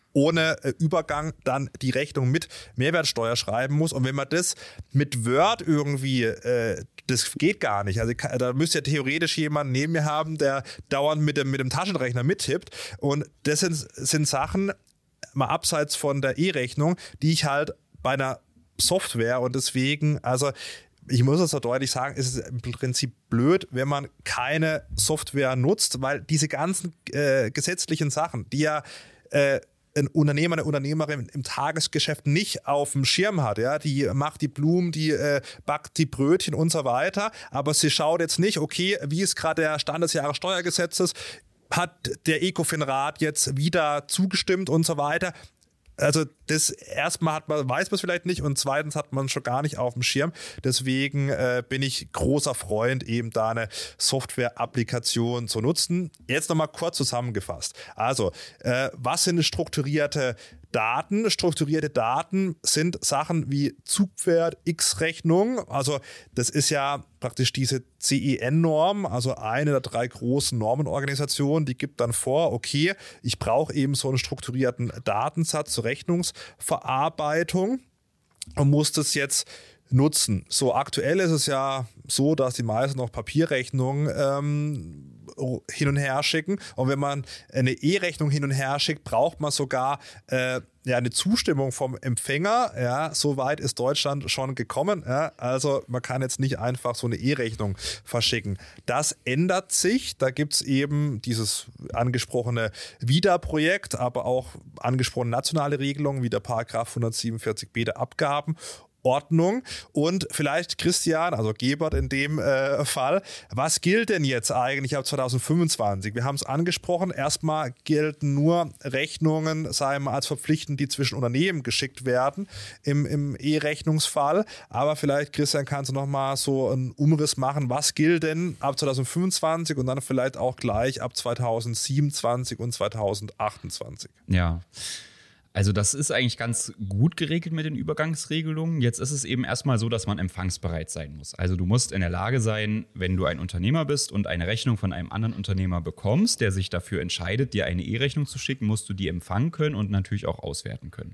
ohne Übergang dann die Rechnung mit Mehrwertsteuer schreiben muss. Und wenn man das mit Word irgendwie, äh, das geht gar nicht. Also da müsste ja theoretisch jemand neben mir haben, der dauernd mit dem, mit dem Taschenrechner mittippt. Und das sind, sind Sachen, mal abseits von der E-Rechnung, die ich halt bei einer Software und deswegen, also ich muss es so deutlich sagen, ist es im Prinzip blöd, wenn man keine Software nutzt, weil diese ganzen äh, gesetzlichen Sachen, die ja äh, ein Unternehmer, eine Unternehmerin im Tagesgeschäft nicht auf dem Schirm hat, ja, die macht die Blumen, die äh, backt die Brötchen und so weiter, aber sie schaut jetzt nicht, okay, wie ist gerade der Stand des Jahressteuergesetzes, hat der Ecofin-Rat jetzt wieder zugestimmt und so weiter. Also das erstmal hat man, weiß man es vielleicht nicht und zweitens hat man schon gar nicht auf dem Schirm. Deswegen äh, bin ich großer Freund, eben da eine Software-Applikation zu nutzen. Jetzt nochmal kurz zusammengefasst. Also, äh, was sind strukturierte Daten? Strukturierte Daten sind Sachen wie Zugpferd, X-Rechnung. Also das ist ja praktisch diese C E N-Norm, also eine der drei großen Normenorganisationen, die gibt dann vor, okay, ich brauche eben so einen strukturierten Datensatz zur Rechnungsverarbeitung und muss das jetzt nutzen. So aktuell ist es ja so, dass die meisten noch Papierrechnungen ähm, hin und her schicken. Und wenn man eine E-Rechnung hin und her schickt, braucht man sogar äh, ja, eine Zustimmung vom Empfänger. Ja, so weit ist Deutschland schon gekommen. Ja, also man kann jetzt nicht einfach so eine E-Rechnung verschicken. Das ändert sich. Da gibt es eben dieses angesprochene V I D A-Projekt, aber auch angesprochene nationale Regelungen wie der Paragraph hundertsiebenundvierzig b der Abgaben. Ordnung. Und vielleicht Christian, also Gebert in dem äh, Fall, was gilt denn jetzt eigentlich ab zwanzig fünfundzwanzig? Wir haben es angesprochen, erstmal gelten nur Rechnungen, sagen wir als verpflichtend, die zwischen Unternehmen geschickt werden im, im E-Rechnungsfall. Aber vielleicht, Christian, kannst du nochmal so einen Umriss machen, was gilt denn ab zwanzig fünfundzwanzig und dann vielleicht auch gleich ab zwanzig siebenundzwanzig und zwanzig achtundzwanzig? Ja. Also das ist eigentlich ganz gut geregelt mit den Übergangsregelungen. Jetzt ist es eben erstmal so, dass man empfangsbereit sein muss. Also du musst in der Lage sein, wenn du ein Unternehmer bist und eine Rechnung von einem anderen Unternehmer bekommst, der sich dafür entscheidet, dir eine E-Rechnung zu schicken, musst du die empfangen können und natürlich auch auswerten können.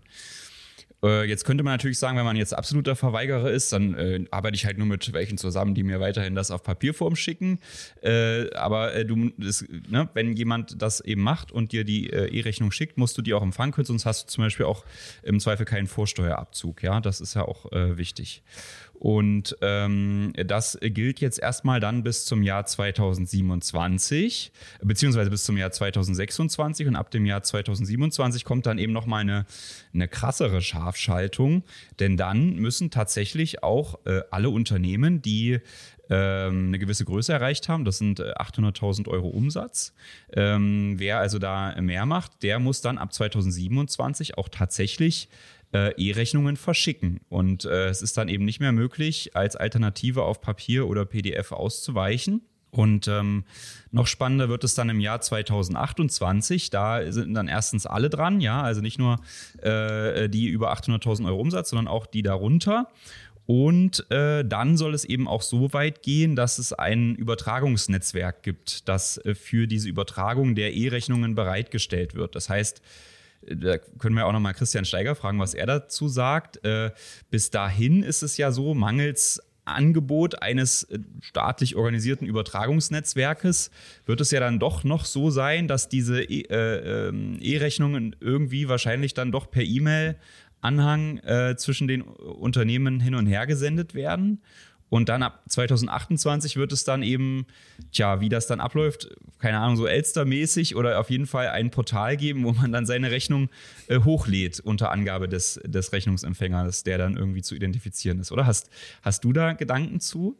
Jetzt könnte man natürlich sagen, wenn man jetzt absoluter Verweigerer ist, dann äh, arbeite ich halt nur mit welchen zusammen, die mir weiterhin das auf Papierform schicken. Äh, aber äh, du, das, ne, wenn jemand das eben macht und dir die äh, E-Rechnung schickt, musst du die auch empfangen können, sonst hast du zum Beispiel auch im Zweifel keinen Vorsteuerabzug. Ja, das ist ja auch äh, wichtig. Und ähm, das gilt jetzt erstmal dann bis zum Jahr zweitausendsiebenundzwanzig, beziehungsweise bis zum Jahr zweitausendsechsundzwanzig. Und ab dem Jahr zweitausendsiebenundzwanzig kommt dann eben nochmal eine, eine krassere Scharfschaltung. Denn dann müssen tatsächlich auch äh, alle Unternehmen, die ähm, eine gewisse Größe erreicht haben, das sind achthunderttausend Euro Umsatz. Ähm, wer also da mehr macht, der muss dann ab zweitausendsiebenundzwanzig auch tatsächlich E-Rechnungen verschicken. Und äh, es ist dann eben nicht mehr möglich, als Alternative auf Papier oder P D F auszuweichen. Und ähm, noch spannender wird es dann im Jahr zweitausendachtundzwanzig. Da sind dann erstens alle dran, ja, also nicht nur äh, die über achthunderttausend Euro Umsatz, sondern auch die darunter. Und äh, dann soll es eben auch so weit gehen, dass es ein Übertragungsnetzwerk gibt, das äh, für diese Übertragung der E-Rechnungen bereitgestellt wird. Das heißt, da können wir auch nochmal Christian Steiger fragen, was er dazu sagt. Äh, bis dahin ist es ja so, mangels Angebot eines staatlich organisierten Übertragungsnetzwerkes wird es ja dann doch noch so sein, dass diese e- äh, E-Rechnungen irgendwie wahrscheinlich dann doch per E-Mail-Anhang äh, zwischen den Unternehmen hin und her gesendet werden. Und dann ab zweitausendachtundzwanzig wird es dann eben, tja, wie das dann abläuft, keine Ahnung, so Elster-mäßig oder auf jeden Fall ein Portal geben, wo man dann seine Rechnung äh, hochlädt unter Angabe des, des Rechnungsempfängers, der dann irgendwie zu identifizieren ist. Oder hast, hast du da Gedanken zu?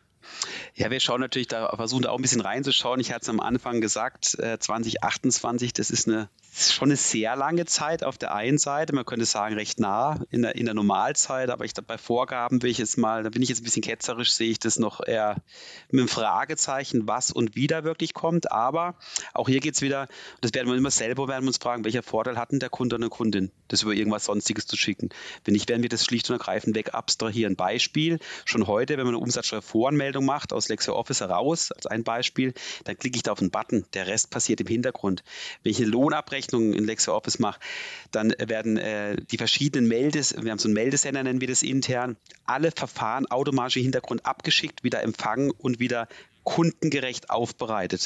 Ja, wir schauen natürlich da, versuchen da auch ein bisschen reinzuschauen. Ich hatte es am Anfang gesagt, äh, zwanzig achtundzwanzig, das ist eine schon eine sehr lange Zeit auf der einen Seite. Man könnte sagen, recht nah in der, in der Normalzeit, aber ich glaube, bei Vorgaben will ich jetzt mal, da bin ich jetzt ein bisschen ketzerisch, sehe ich das noch eher mit einem Fragezeichen, was und wie da wirklich kommt. Aber auch hier geht es wieder, das werden wir immer selber werden wir uns fragen, welcher Vorteil hat denn der Kunde oder eine Kundin, das über irgendwas Sonstiges zu schicken. Wenn nicht, werden wir das schlicht und ergreifend weg abstrahieren. Beispiel, schon heute, wenn man eine Umsatzsteuervoranmeldung Fehlermeldung macht aus LexWare Office heraus, als ein Beispiel, dann klicke ich da auf einen Button. Der Rest passiert im Hintergrund. Wenn ich eine Lohnabrechnung in LexWare Office mache, dann werden äh, die verschiedenen Meldes, wir haben so einen Meldesender, nennen wir das intern, alle Verfahren automatisch im Hintergrund abgeschickt, wieder empfangen und wieder kundengerecht aufbereitet.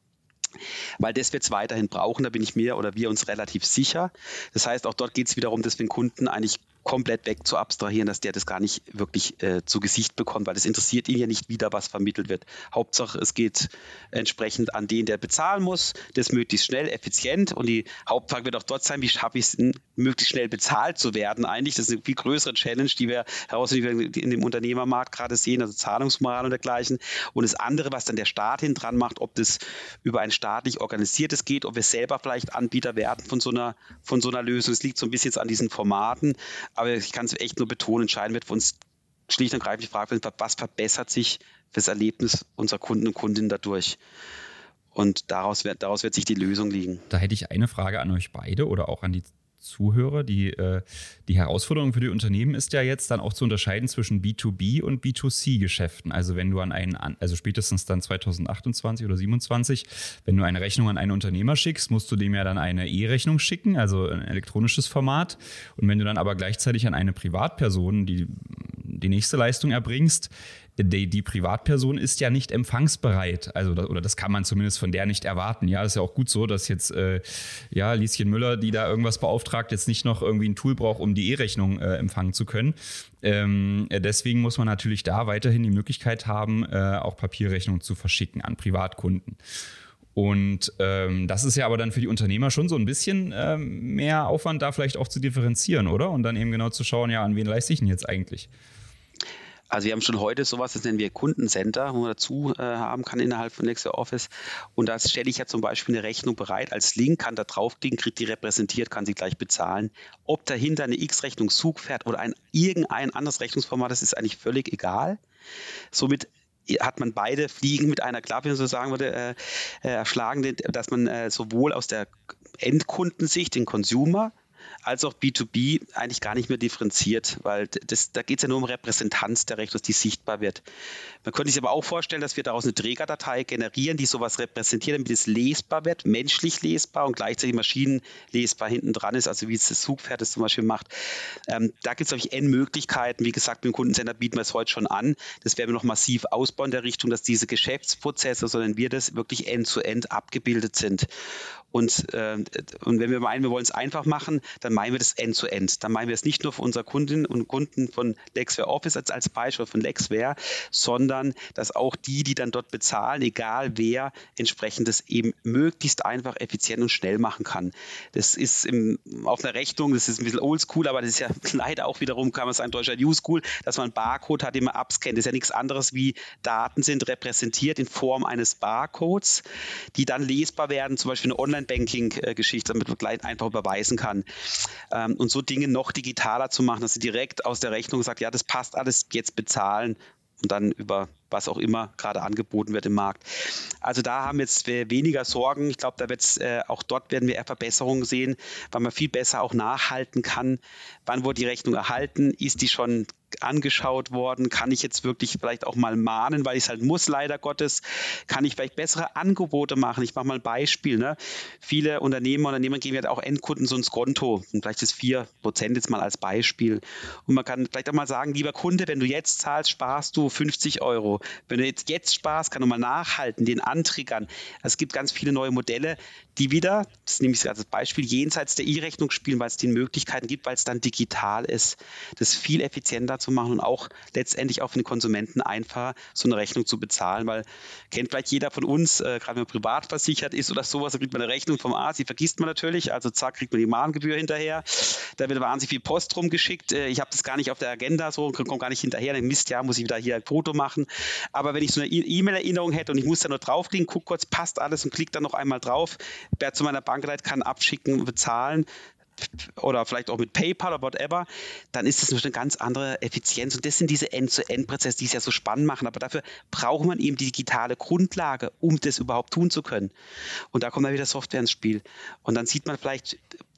Weil das wird es weiterhin brauchen, da bin ich mir oder wir uns relativ sicher. Das heißt, auch dort geht es wiederum, dass wir den Kunden eigentlich komplett weg zu abstrahieren, dass der das gar nicht wirklich äh, zu Gesicht bekommt, weil das interessiert ihn ja nicht wieder, was vermittelt wird. Hauptsache, es geht entsprechend an den, der bezahlen muss, das möglichst schnell, effizient und die Hauptfrage wird auch dort sein, wie schaffe ich es, möglichst schnell bezahlt zu werden eigentlich. Das ist eine viel größere Challenge, die wir heraus die wir in dem Unternehmermarkt gerade sehen, also Zahlungsmoral und dergleichen. Und das andere, was dann der Staat hin dran macht, ob das über ein staatlich organisiertes geht, ob wir selber vielleicht Anbieter werden von so einer, von so einer Lösung. Es liegt so ein bisschen jetzt an diesen Formaten. Aber ich kann es echt nur betonen, entscheidend wird für uns schlicht und ergreifend die Frage, was verbessert sich fürs Erlebnis unserer Kunden und Kundinnen dadurch? Und daraus wird, daraus wird sich die Lösung liegen. Da hätte ich eine Frage an euch beide oder auch an die Zuhörer. Die, äh, die Herausforderung für die Unternehmen ist ja jetzt dann auch zu unterscheiden zwischen B zwei B und B zwei C Geschäften. Also wenn du an einen, also spätestens dann zwanzig achtundzwanzig oder siebenundzwanzig, wenn du eine Rechnung an einen Unternehmer schickst, musst du dem ja dann eine E-Rechnung schicken, also ein elektronisches Format. Und wenn du dann aber gleichzeitig an eine Privatperson die, die nächste Leistung erbringst, Die, die Privatperson ist ja nicht empfangsbereit, also oder das kann man zumindest von der nicht erwarten. Ja, das ist ja auch gut so, dass jetzt äh, ja Lieschen Müller, die da irgendwas beauftragt, jetzt nicht noch irgendwie ein Tool braucht, um die E-Rechnung äh, empfangen zu können. Ähm, deswegen muss man natürlich da weiterhin die Möglichkeit haben, äh, auch Papierrechnungen zu verschicken an Privatkunden. Und ähm, das ist ja aber dann für die Unternehmer schon so ein bisschen ähm, mehr Aufwand, da vielleicht auch zu differenzieren, oder? Und dann eben genau zu schauen, ja, an wen leiste ich denn jetzt eigentlich? Also wir haben schon heute sowas, das nennen wir Kundencenter, wo man dazu äh, haben kann innerhalb von LexWare Office. Und da stelle ich ja zum Beispiel eine Rechnung bereit als Link, kann da draufklicken, kriegt die repräsentiert, kann sie gleich bezahlen. Ob dahinter eine X-Rechnung Zug fährt oder ein irgendein anderes Rechnungsformat, das ist eigentlich völlig egal. Somit hat man beide Fliegen mit einer Klappe, wenn man so sagen würde, äh, erschlagen, dass man äh, sowohl aus der Endkundensicht, den Consumer, als auch B zwei B eigentlich gar nicht mehr differenziert, weil das, da geht es ja nur um Repräsentanz der Rechnung, die sichtbar wird. Man könnte sich aber auch vorstellen, dass wir daraus eine Trägerdatei generieren, die sowas repräsentiert, damit es lesbar wird, menschlich lesbar und gleichzeitig maschinenlesbar hinten dran ist, also wie es das Zugpferd das zum Beispiel macht. Ähm, da gibt es, glaube ich, N Möglichkeiten. Wie gesagt, mit dem Kundencenter bieten wir es heute schon an. Das werden wir noch massiv ausbauen in der Richtung, dass diese Geschäftsprozesse, so nennen wir das, wirklich end-to-end abgebildet sind. Und, äh, und wenn wir meinen, wir wollen es einfach machen, dann meinen wir das End-to-End. Dann meinen wir es nicht nur für unsere Kundinnen und Kunden von LexWare Office als, als Beispiel von LexWare, sondern dass auch die, die dann dort bezahlen, egal wer, entsprechend das eben möglichst einfach, effizient und schnell machen kann. Das ist im, auf einer Rechnung, das ist ein bisschen oldschool, aber das ist ja leider auch wiederum, kann man sagen, deutscher New School, dass man einen Barcode hat, den man abscannt. Das ist ja nichts anderes wie Daten sind repräsentiert in Form eines Barcodes, die dann lesbar werden, zum Beispiel eine Online Banking-Geschichte, damit man gleich einfach überweisen kann. Ähm, und so Dinge noch digitaler zu machen, dass sie direkt aus der Rechnung sagt, ja, das passt alles, jetzt bezahlen und dann über was auch immer gerade angeboten wird im Markt. Also da haben jetzt wir weniger Sorgen. Ich glaube, da wird's, äh, auch dort werden wir eher Verbesserungen sehen, weil man viel besser auch nachhalten kann, wann wurde die Rechnung erhalten, ist die schon angeschaut worden, kann ich jetzt wirklich vielleicht auch mal mahnen, weil ich es halt muss, leider Gottes, kann ich vielleicht bessere Angebote machen. Ich mache mal ein Beispiel. Ne? Viele Unternehmer und Unternehmer geben ja auch Endkunden so ein Skonto, und vielleicht ist vier Prozent jetzt mal als Beispiel. Und man kann vielleicht auch mal sagen, lieber Kunde, wenn du jetzt zahlst, sparst du fünfzig Euro. Wenn du jetzt, jetzt sparst, kann du mal nachhalten, den antriggern. Also es gibt ganz viele neue Modelle, die wieder, das nehme ich als Beispiel, jenseits der E-Rechnung spielen, weil es die Möglichkeiten gibt, weil es dann digital ist, das viel effizienter zu machen und auch letztendlich auch für den Konsumenten einfacher, so eine Rechnung zu bezahlen, weil kennt vielleicht jeder von uns, äh, gerade wenn man privat versichert ist oder sowas, da kriegt man eine Rechnung vom Arzt, die vergisst man natürlich, also zack, kriegt man die Mahngebühr hinterher, da wird wahnsinnig viel Post rumgeschickt, äh, ich habe das gar nicht auf der Agenda, so komme gar nicht hinterher, dann Mist, ja, muss ich wieder hier ein Foto machen, aber wenn ich so eine E-Mail-Erinnerung hätte und ich muss da nur draufklicken, guck kurz, passt alles und klick dann noch einmal drauf, wer zu meiner Bank leitet, kann abschicken, bezahlen, oder vielleicht auch mit PayPal oder whatever, dann ist das eine ganz andere Effizienz. Und das sind diese End-to-End-Prozesse, die es ja so spannend machen. Aber dafür braucht man eben die digitale Grundlage, um das überhaupt tun zu können. Und da kommt dann wieder Software ins Spiel. Und dann sieht man vielleicht,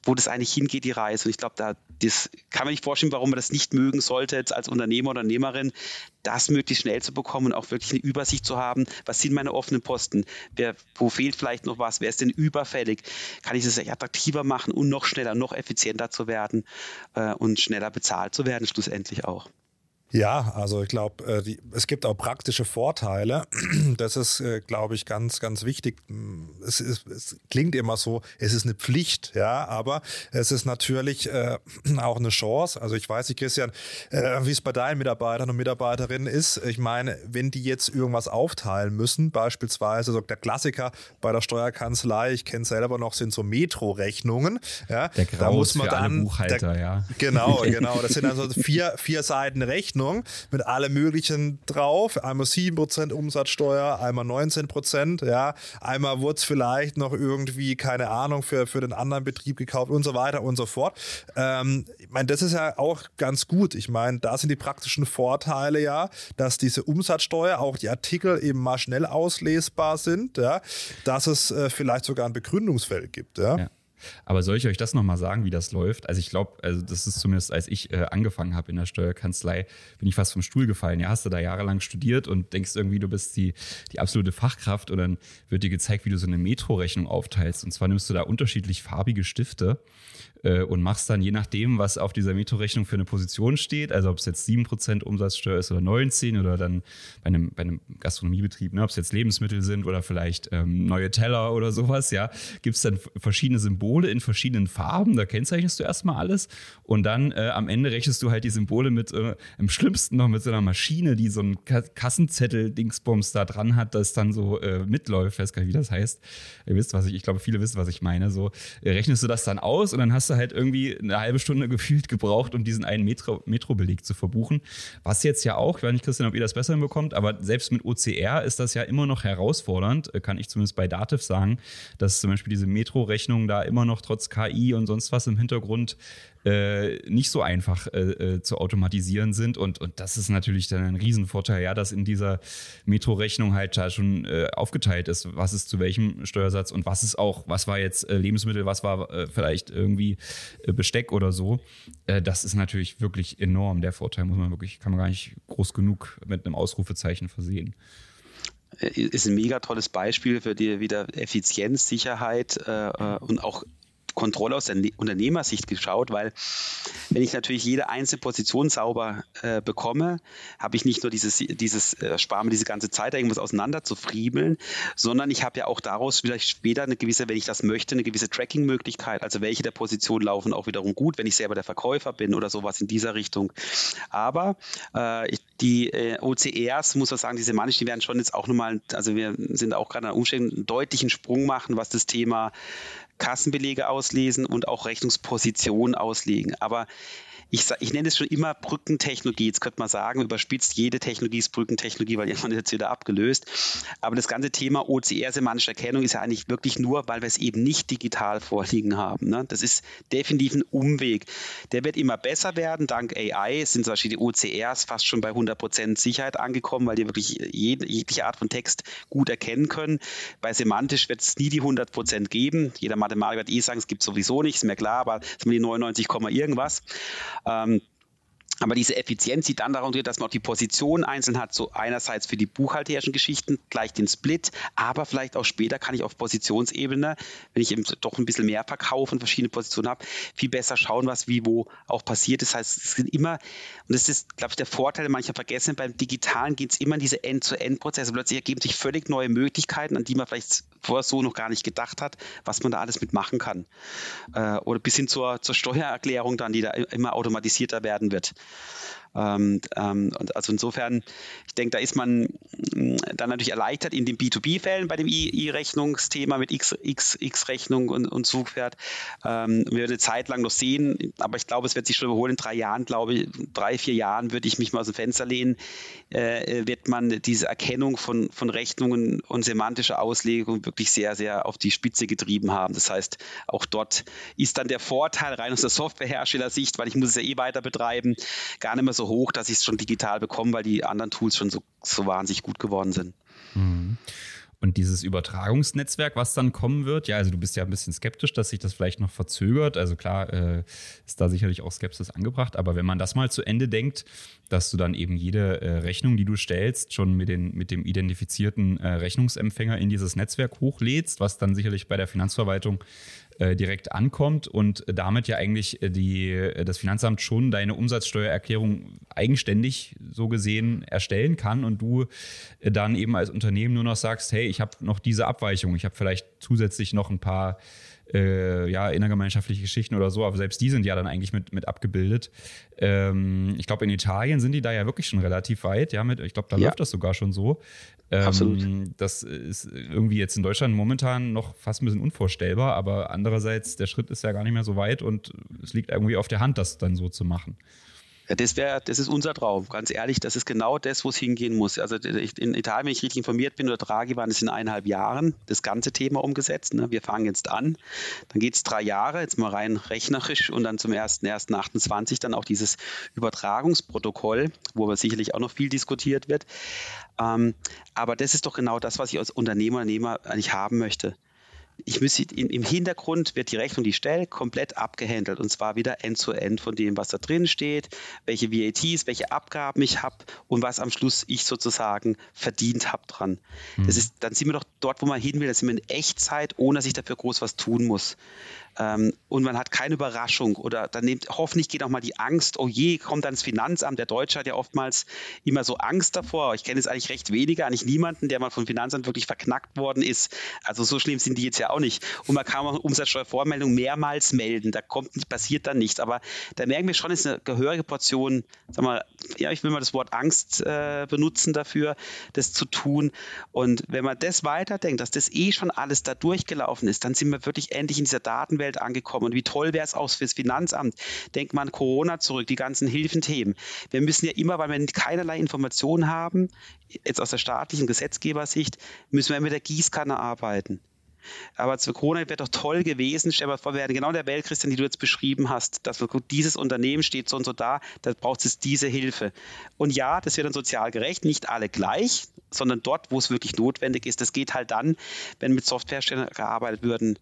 wo das eigentlich hingeht, die Reise. Und ich glaube, da das kann man nicht vorstellen, warum man das nicht mögen sollte, jetzt als Unternehmer oder Unternehmerin, das möglichst schnell zu bekommen und auch wirklich eine Übersicht zu haben. Was sind meine offenen Posten? Wer, wo fehlt vielleicht noch was? Wer ist denn überfällig? Kann ich das attraktiver machen und noch schneller, noch effizienter zu werden äh, und schneller bezahlt zu werden, schlussendlich auch? Ja, also ich glaube, es gibt auch praktische Vorteile. Das ist, äh, glaube ich, ganz, ganz wichtig. Es, ist, es klingt immer so, es ist eine Pflicht, ja, aber es ist natürlich äh, auch eine Chance. Also ich weiß nicht, Christian, äh, wie es bei deinen Mitarbeitern und Mitarbeiterinnen ist. Ich meine, wenn die jetzt irgendwas aufteilen müssen, beispielsweise so der Klassiker bei der Steuerkanzlei, ich kenne es selber noch, sind so Metro-Rechnungen. Ja, der Graus da muss man für dann, alle Buchhalter, der, ja. Genau, genau. Das sind also vier, vier Seiten Rechnung mit allem Möglichen drauf. Einmal sieben Prozent Umsatzsteuer, einmal neunzehn Prozent. Ja. Einmal wurde es vielleicht noch irgendwie, keine Ahnung, für, für den anderen Betrieb gekauft und so weiter und so fort. Ähm, ich meine, das ist ja auch ganz gut. Ich meine, da sind die praktischen Vorteile ja, dass diese Umsatzsteuer, auch die Artikel eben mal schnell auslesbar sind, ja, dass es äh, vielleicht sogar ein Begründungsfeld gibt. Ja. Ja. Aber soll ich euch das nochmal sagen, wie das läuft? Also ich glaube, also das ist zumindest, als ich äh, angefangen habe in der Steuerkanzlei, bin ich fast vom Stuhl gefallen. Ja, hast du da jahrelang studiert und denkst irgendwie, du bist die, die absolute Fachkraft und dann wird dir gezeigt, wie du so eine Metro-Rechnung aufteilst. Und zwar nimmst du da unterschiedlich farbige Stifte äh, und machst dann je nachdem, was auf dieser Metro-Rechnung für eine Position steht, also ob es jetzt sieben Prozent Umsatzsteuer ist oder neunzehn oder dann bei einem, bei einem Gastronomiebetrieb, ne, ob es jetzt Lebensmittel sind oder vielleicht ähm, neue Teller oder sowas, ja, gibt es dann verschiedene Symbole in verschiedenen Farben, da kennzeichnest du erstmal alles und dann äh, am Ende rechnest du halt die Symbole mit, äh, im schlimmsten noch mit so einer Maschine, die so einen Kassenzettel-Dingsbums da dran hat, das dann so äh, mitläuft, ich weiß gar nicht, wie das heißt. Ihr wisst, was ich, ich glaube, viele wissen, was ich meine. So äh, rechnest du das dann aus und dann hast du halt irgendwie eine halbe Stunde gefühlt gebraucht, um diesen einen Metro, Metro-Beleg zu verbuchen. Was jetzt ja auch, ich weiß nicht, Christian, ob ihr das besser hinbekommt, aber selbst mit O C R ist das ja immer noch herausfordernd, äh, kann ich zumindest bei Dativ sagen, dass zum Beispiel diese Metro-Rechnung da immer noch trotz K I und sonst was im Hintergrund äh, nicht so einfach äh, zu automatisieren sind und, und das ist natürlich dann ein Riesenvorteil, ja, dass in dieser Metro-Rechnung halt da schon äh, aufgeteilt ist, was ist zu welchem Steuersatz und was ist auch, was war jetzt äh, Lebensmittel, was war äh, vielleicht irgendwie äh, Besteck oder so. Äh, das ist natürlich wirklich enorm. Der Vorteil muss man wirklich, kann man gar nicht groß genug mit einem Ausrufezeichen versehen. Ist ein mega tolles Beispiel für die wieder Effizienz, Sicherheit äh, und auch Kontrolle aus der Unternehmersicht geschaut, weil wenn ich natürlich jede einzelne Position sauber äh, bekomme, habe ich nicht nur dieses, dieses äh, sparen mir diese ganze Zeit, da irgendwas auseinander zu friemeln, sondern ich habe ja auch daraus vielleicht später eine gewisse, wenn ich das möchte, eine gewisse Tracking-Möglichkeit, also welche der Positionen laufen auch wiederum gut, wenn ich selber der Verkäufer bin oder sowas in dieser Richtung. Aber äh, ich, die äh, O C Rs, muss man sagen, die semantischen, die werden schon jetzt auch nochmal, also wir sind auch gerade an Umständen, einen deutlichen Sprung machen, was das Thema Kassenbelege auslesen und auch Rechnungspositionen auslegen. Aber ich, ich nenne es schon immer Brückentechnologie. Jetzt könnte man sagen, überspitzt, jede Technologie ist Brückentechnologie, weil irgendwann ist jetzt wieder abgelöst. Aber das ganze Thema O C R, semantische Erkennung, ist ja eigentlich wirklich nur, weil wir es eben nicht digital vorliegen haben. Ne? Das ist definitiv ein Umweg. Der wird immer besser werden. Dank A I sind zum Beispiel die O C Rs fast schon bei hundert Prozent Sicherheit angekommen, weil die wirklich jede, jegliche Art von Text gut erkennen können. Bei semantisch wird es nie die hundert Prozent geben. Jeder Mathematiker wird eh sagen, es gibt sowieso nicht, ist mir klar, aber es sind die neunundneunzig, irgendwas. Ähm, aber diese Effizienz, die dann darum geht, dass man auch die Position einzeln hat, so einerseits für die buchhalterischen Geschichten, gleich den Split, aber vielleicht auch später kann ich auf Positionsebene, wenn ich eben doch ein bisschen mehr verkaufe und verschiedene Positionen habe, viel besser schauen, was wie wo auch passiert. Das heißt, es sind immer, und das ist, glaube ich, der Vorteil, den manche vergessen, beim Digitalen geht es immer in diese End-zu-End-Prozesse. Plötzlich ergeben sich völlig neue Möglichkeiten, an die man vielleicht vorher so noch gar nicht gedacht hat, was man da alles mitmachen kann. Äh, oder bis hin zur, zur Steuererklärung dann, die da immer automatisierter werden wird. Ähm, ähm, und also insofern, ich denke, da ist man dann natürlich erleichtert in den B zwei B-Fällen bei dem I-Rechnungsthema mit X, X, X-Rechnung und, und Zugpferd. Ähm, wir werden eine Zeit lang noch sehen, aber ich glaube, es wird sich schon überholen. In drei Jahren, glaube ich, drei, vier Jahren würde ich mich mal aus dem Fenster lehnen, äh, wird man diese Erkennung von, von Rechnungen und semantischer Auslegung wirklich sehr, sehr auf die Spitze getrieben haben. Das heißt, auch dort ist dann der Vorteil rein aus der Softwareherstellersicht, weil ich muss es ja eh weiter betreiben, gar nicht mehr so hoch, dass ich es schon digital bekomme, weil die anderen Tools schon so, so wahnsinnig gut geworden sind. Mhm. Und dieses Übertragungsnetzwerk, was dann kommen wird, ja, also du bist ja ein bisschen skeptisch, dass sich das vielleicht noch verzögert. Also klar, äh, ist da sicherlich auch Skepsis angebracht. Aber wenn man das mal zu Ende denkt, dass du dann eben jede äh, Rechnung, die du stellst, schon mit, den, mit dem identifizierten äh, Rechnungsempfänger in dieses Netzwerk hochlädst, was dann sicherlich bei der Finanzverwaltung äh, direkt ankommt und damit ja eigentlich die, das Finanzamt schon deine Umsatzsteuererklärung eigenständig so gesehen erstellen kann und du dann eben als Unternehmen nur noch sagst, hey, ich habe noch diese Abweichung, ich habe vielleicht zusätzlich noch ein paar äh, ja, innergemeinschaftliche Geschichten oder so, aber selbst die sind ja dann eigentlich mit, mit abgebildet. Ähm, ich glaube, in Italien sind die da ja wirklich schon relativ weit, ja, mit, ich glaube, da ja. läuft das sogar schon so. Ähm, Absolut. Das ist irgendwie jetzt in Deutschland momentan noch fast ein bisschen unvorstellbar, aber andererseits, der Schritt ist ja gar nicht mehr so weit und es liegt irgendwie auf der Hand, das dann so zu machen. Ja, das wäre, das ist unser Traum, ganz ehrlich, das ist genau das, wo es hingehen muss. Also in Italien, wenn ich richtig informiert bin, oder Draghi waren es in eineinhalb Jahren das ganze Thema umgesetzt. Ne? Wir fangen jetzt an, dann geht es drei Jahre, jetzt mal rein rechnerisch und dann zum ersten ersten achtundzwanzig dann auch dieses Übertragungsprotokoll, wo aber sicherlich auch noch viel diskutiert wird. Ähm, aber das ist doch genau das, was ich als Unternehmer, Unternehmer eigentlich haben möchte. Ich müsste, in, im Hintergrund wird die Rechnung, die ich stelle, komplett abgehandelt und zwar wieder End-to-End von dem, was da drin steht, welche V A Ts, welche Abgaben ich habe und was am Schluss ich sozusagen verdient habe dran. Mhm. Das ist, dann sind wir doch dort, wo man hin will, da sind wir in Echtzeit, ohne dass ich dafür groß was tun muss. Ähm, und man hat keine Überraschung oder dann nimmt, hoffentlich geht auch mal die Angst, oh je, kommt dann das Finanzamt. Der Deutsche hat ja oftmals immer so Angst davor. Ich kenne jetzt eigentlich recht wenige, eigentlich niemanden, der mal vom Finanzamt wirklich verknackt worden ist. Also so schlimm sind die jetzt ja auch nicht. Und man kann auch Umsatzsteuervormeldung mehrmals melden. Da kommt nicht, passiert dann nichts. Aber da merken wir schon, es ist eine gehörige Portion, sag mal, ja, ich will mal das Wort Angst äh, benutzen dafür, das zu tun. Und wenn man das weiterdenkt, dass das eh schon alles da durchgelaufen ist, dann sind wir wirklich endlich in dieser Datenwelt angekommen. Und wie toll wäre es auch fürs Finanzamt. Denkt man an Corona zurück, die ganzen Hilfenthemen. Wir müssen ja immer, weil wir keinerlei Informationen haben, jetzt aus der staatlichen Gesetzgebersicht, müssen wir mit der Gießkanne arbeiten. Aber zu Corona wäre doch toll gewesen, stell dir mal vor, wir wären genau in der Welt, Christian, die du jetzt beschrieben hast, dass wir, gut, dieses Unternehmen steht so und so da, da braucht es diese Hilfe. Und ja, das wird dann sozial gerecht, nicht alle gleich, sondern dort, wo es wirklich notwendig ist. Das geht halt dann, wenn mit Softwareherstellern gearbeitet würden,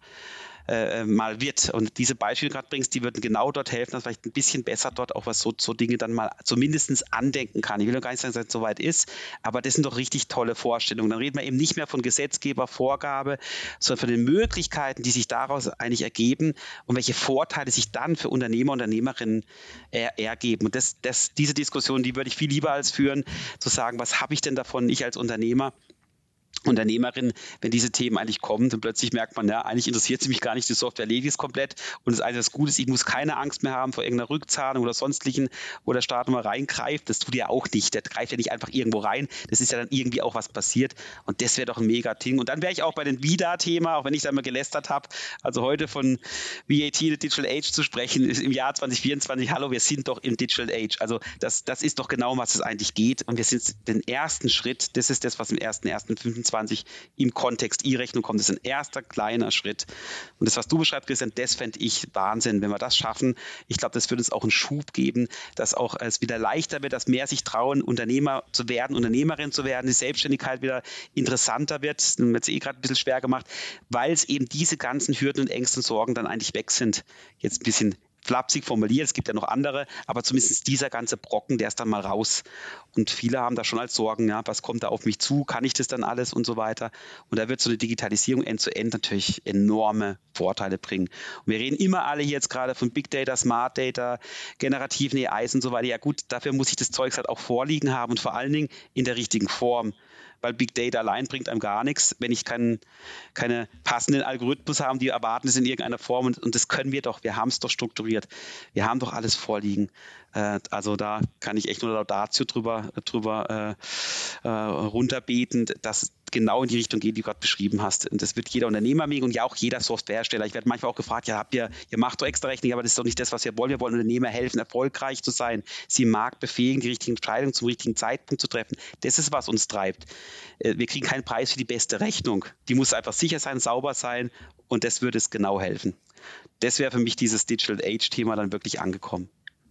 Äh, mal wird. Und diese Beispiele, die du gerade bringst, die würden genau dort helfen, dass vielleicht ein bisschen besser dort auch was so, so Dinge dann mal zumindest andenken kann. Ich will noch gar nicht sagen, dass es so weit ist, aber das sind doch richtig tolle Vorstellungen. Dann reden wir eben nicht mehr von Gesetzgeber, Vorgabe, sondern von den Möglichkeiten, die sich daraus eigentlich ergeben und welche Vorteile sich dann für Unternehmer und Unternehmerinnen er, ergeben. Und das, das, diese Diskussion, die würde ich viel lieber als führen, zu sagen, was habe ich denn davon, ich als Unternehmer, Unternehmerin, wenn diese Themen eigentlich kommen, dann plötzlich merkt man, ja, eigentlich interessiert sie mich gar nicht, die Software erledigt es komplett und das Einzige, das Gute ist, ich muss keine Angst mehr haben vor irgendeiner Rückzahlung oder sonstigen, wo der Staat mal reingreift, das tut er auch nicht, der greift ja nicht einfach irgendwo rein, das ist ja dann irgendwie auch was passiert und das wäre doch ein mega Ding und dann wäre ich auch bei dem V I D A-Thema, auch wenn ich da mal gelästert habe, also heute von V A T, Digital Age zu sprechen, ist im Jahr zwanzig vierundzwanzig, hallo, wir sind doch im Digital Age, also das, das ist doch genau, um was es eigentlich geht und wir sind den ersten Schritt, das ist das, was im ersten ersten fünfundzwanzig im Kontext E-Rechnung kommt. Das ist ein erster kleiner Schritt. Und das, was du beschreibst, Christian, das fände ich Wahnsinn, wenn wir das schaffen. Ich glaube, das würde uns auch einen Schub geben, dass auch es wieder leichter wird, dass mehr sich trauen, Unternehmer zu werden, Unternehmerin zu werden, die Selbstständigkeit wieder interessanter wird. Das haben wir jetzt eh gerade ein bisschen schwer gemacht, weil es eben diese ganzen Hürden und Ängste und Sorgen dann eigentlich weg sind. Jetzt ein bisschen flapsig formuliert, es gibt ja noch andere, aber zumindest dieser ganze Brocken, der ist dann mal raus. Und viele haben da schon als Sorgen, ja, was kommt da auf mich zu, kann ich das dann alles und so weiter. Und da wird so eine Digitalisierung End-to-End natürlich enorme Vorteile bringen. Und wir reden immer alle hier jetzt gerade von Big Data, Smart Data, generativen A Is und so weiter. Ja gut, dafür muss ich das Zeug halt auch vorliegen haben und vor allen Dingen in der richtigen Form. Weil Big Data allein bringt einem gar nichts, wenn ich kein, keine passenden Algorithmus habe, die erwarten es in irgendeiner Form. Und, und das können wir doch, wir haben es doch strukturiert. Wir haben doch alles vorliegen. Äh, also da kann ich echt nur Laudatio drüber, drüber äh, äh, runterbeten, dass genau in die Richtung geht, die du gerade beschrieben hast. Und das wird jeder Unternehmer mögen und ja auch jeder Softwarehersteller. Ich werde manchmal auch gefragt, ja, habt ihr, ihr macht doch extra Rechnung, aber das ist doch nicht das, was wir wollen. Wir wollen Unternehmer helfen, erfolgreich zu sein, sie im Markt befähigen, die richtigen Entscheidungen zum richtigen Zeitpunkt zu treffen. Das ist, was uns treibt. Wir kriegen keinen Preis für die beste Rechnung. Die muss einfach sicher sein, sauber sein und das würde es genau helfen. Das wäre für mich dieses Digital Age-Thema dann wirklich angekommen.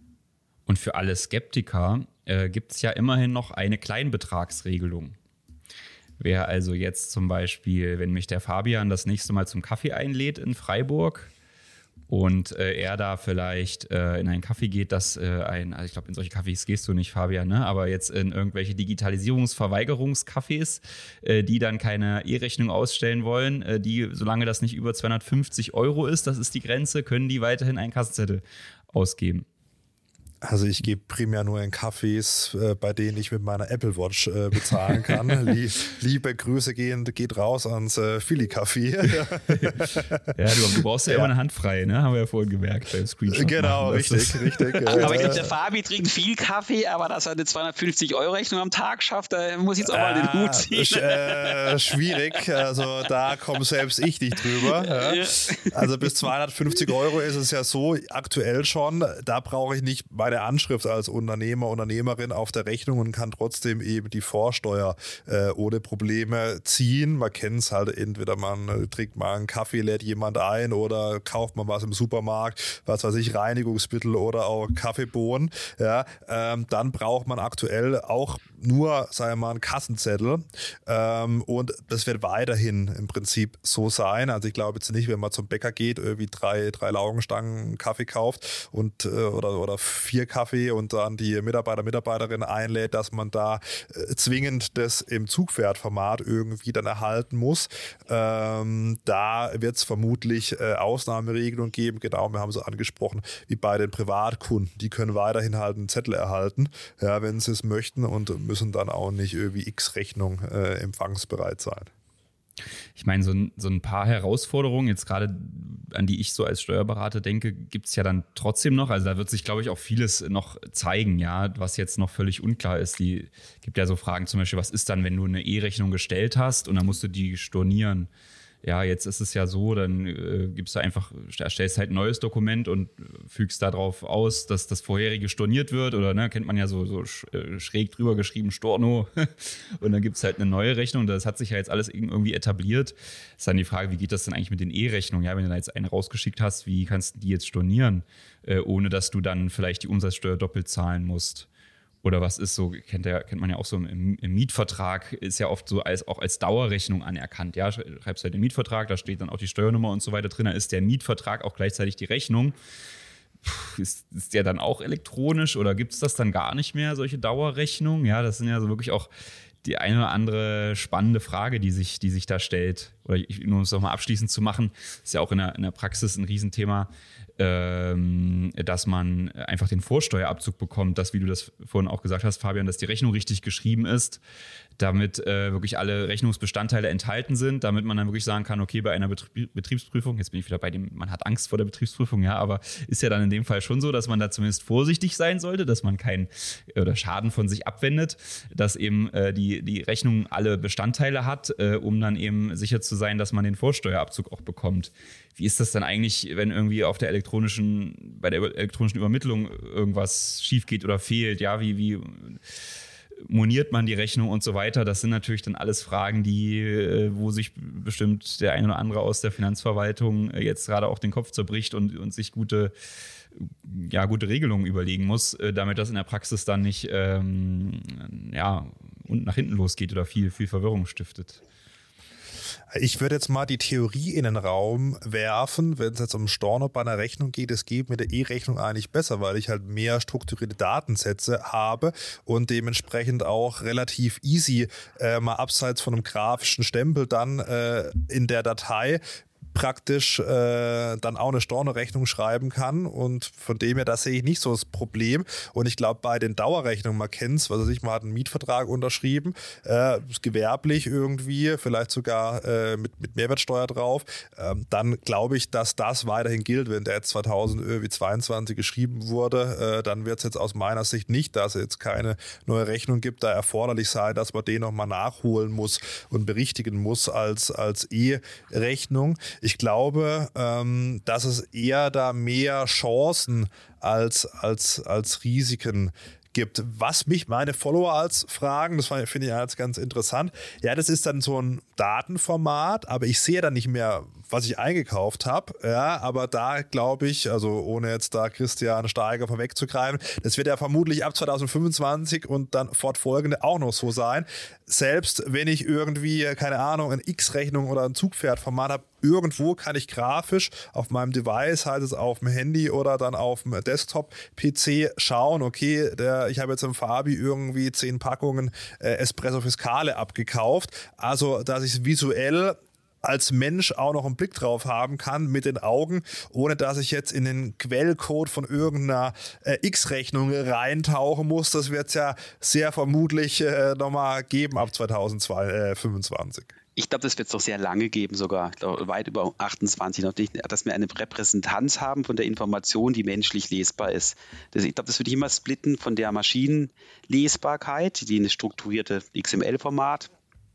Und für alle Skeptiker äh, gibt es ja immerhin noch eine Kleinbetragsregelung. Wäre also jetzt zum Beispiel, wenn mich der Fabian das nächste Mal zum Kaffee einlädt in Freiburg und äh, er da vielleicht äh, in einen Kaffee geht, dass äh, ein, also ich glaube, in solche Cafés gehst du nicht, Fabian, ne? Aber jetzt in irgendwelche Digitalisierungsverweigerungscafés, äh, die dann keine E-Rechnung ausstellen wollen, äh, die, solange das nicht über zweihundertfünfzig Euro ist, das ist die Grenze, können die weiterhin einen Kassenzettel ausgeben. Also ich gehe primär nur in Cafés, äh, bei denen ich mit meiner Apple Watch äh, bezahlen kann. Lie- liebe Grüße gehen, geht raus ans äh, Philly-Café. Ja, du, du brauchst ja, ja immer eine Hand frei, ne? Haben wir ja vorhin gemerkt beim Screenshot. Genau, machen, richtig, richtig. Aber ich glaube, der Fabi trinkt viel Kaffee, aber dass er eine zweihundertfünfzig Euro Rechnung am Tag schafft, da muss ich jetzt auch mal den Hut ziehen. Sch- äh, schwierig, also da komme selbst ich nicht drüber. Ja. Ja. Also bis zweihundertfünfzig Euro ist es ja so, aktuell schon, da brauche ich nicht meine Anschrift als Unternehmer, Unternehmerin auf der Rechnung und kann trotzdem eben die Vorsteuer äh, ohne Probleme ziehen. Man kennt es halt, entweder man äh, trinkt mal einen Kaffee, lädt jemand ein oder kauft man was im Supermarkt, was weiß ich, Reinigungsmittel oder auch Kaffeebohnen. Ja, ähm, dann braucht man aktuell auch nur, sagen wir mal, einen Kassenzettel ähm, und das wird weiterhin im Prinzip so sein. Also ich glaube jetzt nicht, wenn man zum Bäcker geht, irgendwie drei, drei Laugenstangen Kaffee kauft und äh, oder, oder vier Kaffee und dann die Mitarbeiter, Mitarbeiterin einlädt, dass man da äh, zwingend das im Zugpferdformat irgendwie dann erhalten muss. Ähm, da wird es vermutlich äh, Ausnahmeregelungen geben, genau, wir haben es angesprochen, wie bei den Privatkunden. Die können weiterhin halt einen Zettel erhalten, ja, wenn sie es möchten und müssen dann auch nicht irgendwie X-Rechnung äh, empfangsbereit sein. Ich meine, so ein, so ein paar Herausforderungen, jetzt gerade an die ich so als Steuerberater denke, gibt es ja dann trotzdem noch. Also da wird sich, glaube ich, auch vieles noch zeigen, ja, was jetzt noch völlig unklar ist. Die gibt ja so Fragen zum Beispiel, was ist dann, wenn du eine E-Rechnung gestellt hast und dann musst du die stornieren? Ja, jetzt ist es ja so, dann äh, gibst du einfach, erstellst halt ein neues Dokument und fügst darauf aus, dass das vorherige storniert wird oder, ne, kennt man ja so, so sch, äh, schräg drüber geschrieben, Storno und dann gibt es halt eine neue Rechnung. Das hat sich ja jetzt alles irgendwie etabliert. Ist dann die Frage, wie geht das denn eigentlich mit den E-Rechnungen? Ja, wenn du da jetzt eine rausgeschickt hast, wie kannst du die jetzt stornieren, äh, ohne dass du dann vielleicht die Umsatzsteuer doppelt zahlen musst? Oder was ist so, kennt, der, kennt man ja auch so im, im Mietvertrag, ist ja oft so als, auch als Dauerrechnung anerkannt. Ja, schreibst halt den Mietvertrag, da steht dann auch die Steuernummer und so weiter drin. Da ist der Mietvertrag auch gleichzeitig die Rechnung. Puh, ist, ist der dann auch elektronisch oder gibt es das dann gar nicht mehr, solche Dauerrechnungen? Ja, das sind ja so wirklich auch die eine oder andere spannende Frage, die sich, die sich da stellt. Oder ich, nur um es nochmal abschließend zu machen, ist ja auch in der, in der Praxis ein Riesenthema, ähm, dass man einfach den Vorsteuerabzug bekommt, dass, wie du das vorhin auch gesagt hast, Fabian, dass die Rechnung richtig geschrieben ist, damit äh, wirklich alle Rechnungsbestandteile enthalten sind, damit man dann wirklich sagen kann, okay, bei einer Betrie- Betriebsprüfung, jetzt bin ich wieder bei dem, man hat Angst vor der Betriebsprüfung, ja, aber ist ja dann in dem Fall schon so, dass man da zumindest vorsichtig sein sollte, dass man keinen oder Schaden von sich abwendet, dass eben äh, die, die Rechnung alle Bestandteile hat, äh, um dann eben sicher zu sein, dass man den Vorsteuerabzug auch bekommt. Wie ist das dann eigentlich, wenn irgendwie auf der elektronischen, bei der elektronischen Übermittlung irgendwas schief geht oder fehlt? Ja, wie, wie moniert man die Rechnung und so weiter? Das sind natürlich dann alles Fragen, die, wo sich bestimmt der eine oder andere aus der Finanzverwaltung jetzt gerade auch den Kopf zerbricht und, und sich gute, ja, gute Regelungen überlegen muss, damit das in der Praxis dann nicht ähm, ja, und nach hinten losgeht oder viel, viel Verwirrung stiftet. Ich würde jetzt mal die Theorie in den Raum werfen, wenn es jetzt um Storno bei einer Rechnung geht, es geht mit der E-Rechnung eigentlich besser, weil ich halt mehr strukturierte Datensätze habe und dementsprechend auch relativ easy äh, mal abseits von einem grafischen Stempel dann äh, in der Datei praktisch äh, dann auch eine Stornorechnung schreiben kann und von dem her, da sehe ich nicht so das Problem und ich glaube bei den Dauerrechnungen, man kennt es, was weiß ich, man hat einen Mietvertrag unterschrieben, äh, gewerblich irgendwie, vielleicht sogar äh, mit, mit Mehrwertsteuer drauf, äh, dann glaube ich, dass das weiterhin gilt, wenn der jetzt zweitausendzweiundzwanzig geschrieben wurde, äh, dann wird es jetzt aus meiner Sicht nicht, dass es jetzt keine neue Rechnung gibt, da erforderlich sein, dass man den nochmal nachholen muss und berichtigen muss als, als E-Rechnung. Ich glaube, ähm, dass es eher da mehr Chancen als, als, als Risiken gibt. Was mich meine Follower als fragen, das finde ich jetzt ganz interessant. Ja, das ist dann so ein Datenformat, aber ich sehe dann nicht mehr was ich eingekauft habe. Ja, aber da glaube ich, also ohne jetzt da Christian Steiger vorwegzugreifen, das wird ja vermutlich ab zwanzig fünfundzwanzig und dann fortfolgende auch noch so sein. Selbst wenn ich irgendwie, keine Ahnung, eine X-Rechnung oder ein Zugpferdformat habe, irgendwo kann ich grafisch auf meinem Device, heißt es auf dem Handy oder dann auf dem Desktop-P C schauen, okay, der, ich habe jetzt im Fabi irgendwie zehn Packungen äh, Espresso Fiscale abgekauft. Also, dass ich es visuell als Mensch auch noch einen Blick drauf haben kann mit den Augen, ohne dass ich jetzt in den Quellcode von irgendeiner äh, X-Rechnung reintauchen muss. Das wird es ja sehr vermutlich äh, nochmal geben ab zwanzig fünfundzwanzig. Ich glaube, das wird es noch sehr lange geben, sogar ich glaub, weit über achtundzwanzig noch nicht, dass wir eine Repräsentanz haben von der Information, die menschlich lesbar ist. Das, ich glaube, das würde ich immer splitten von der Maschinenlesbarkeit, die eine strukturierte X M L-Format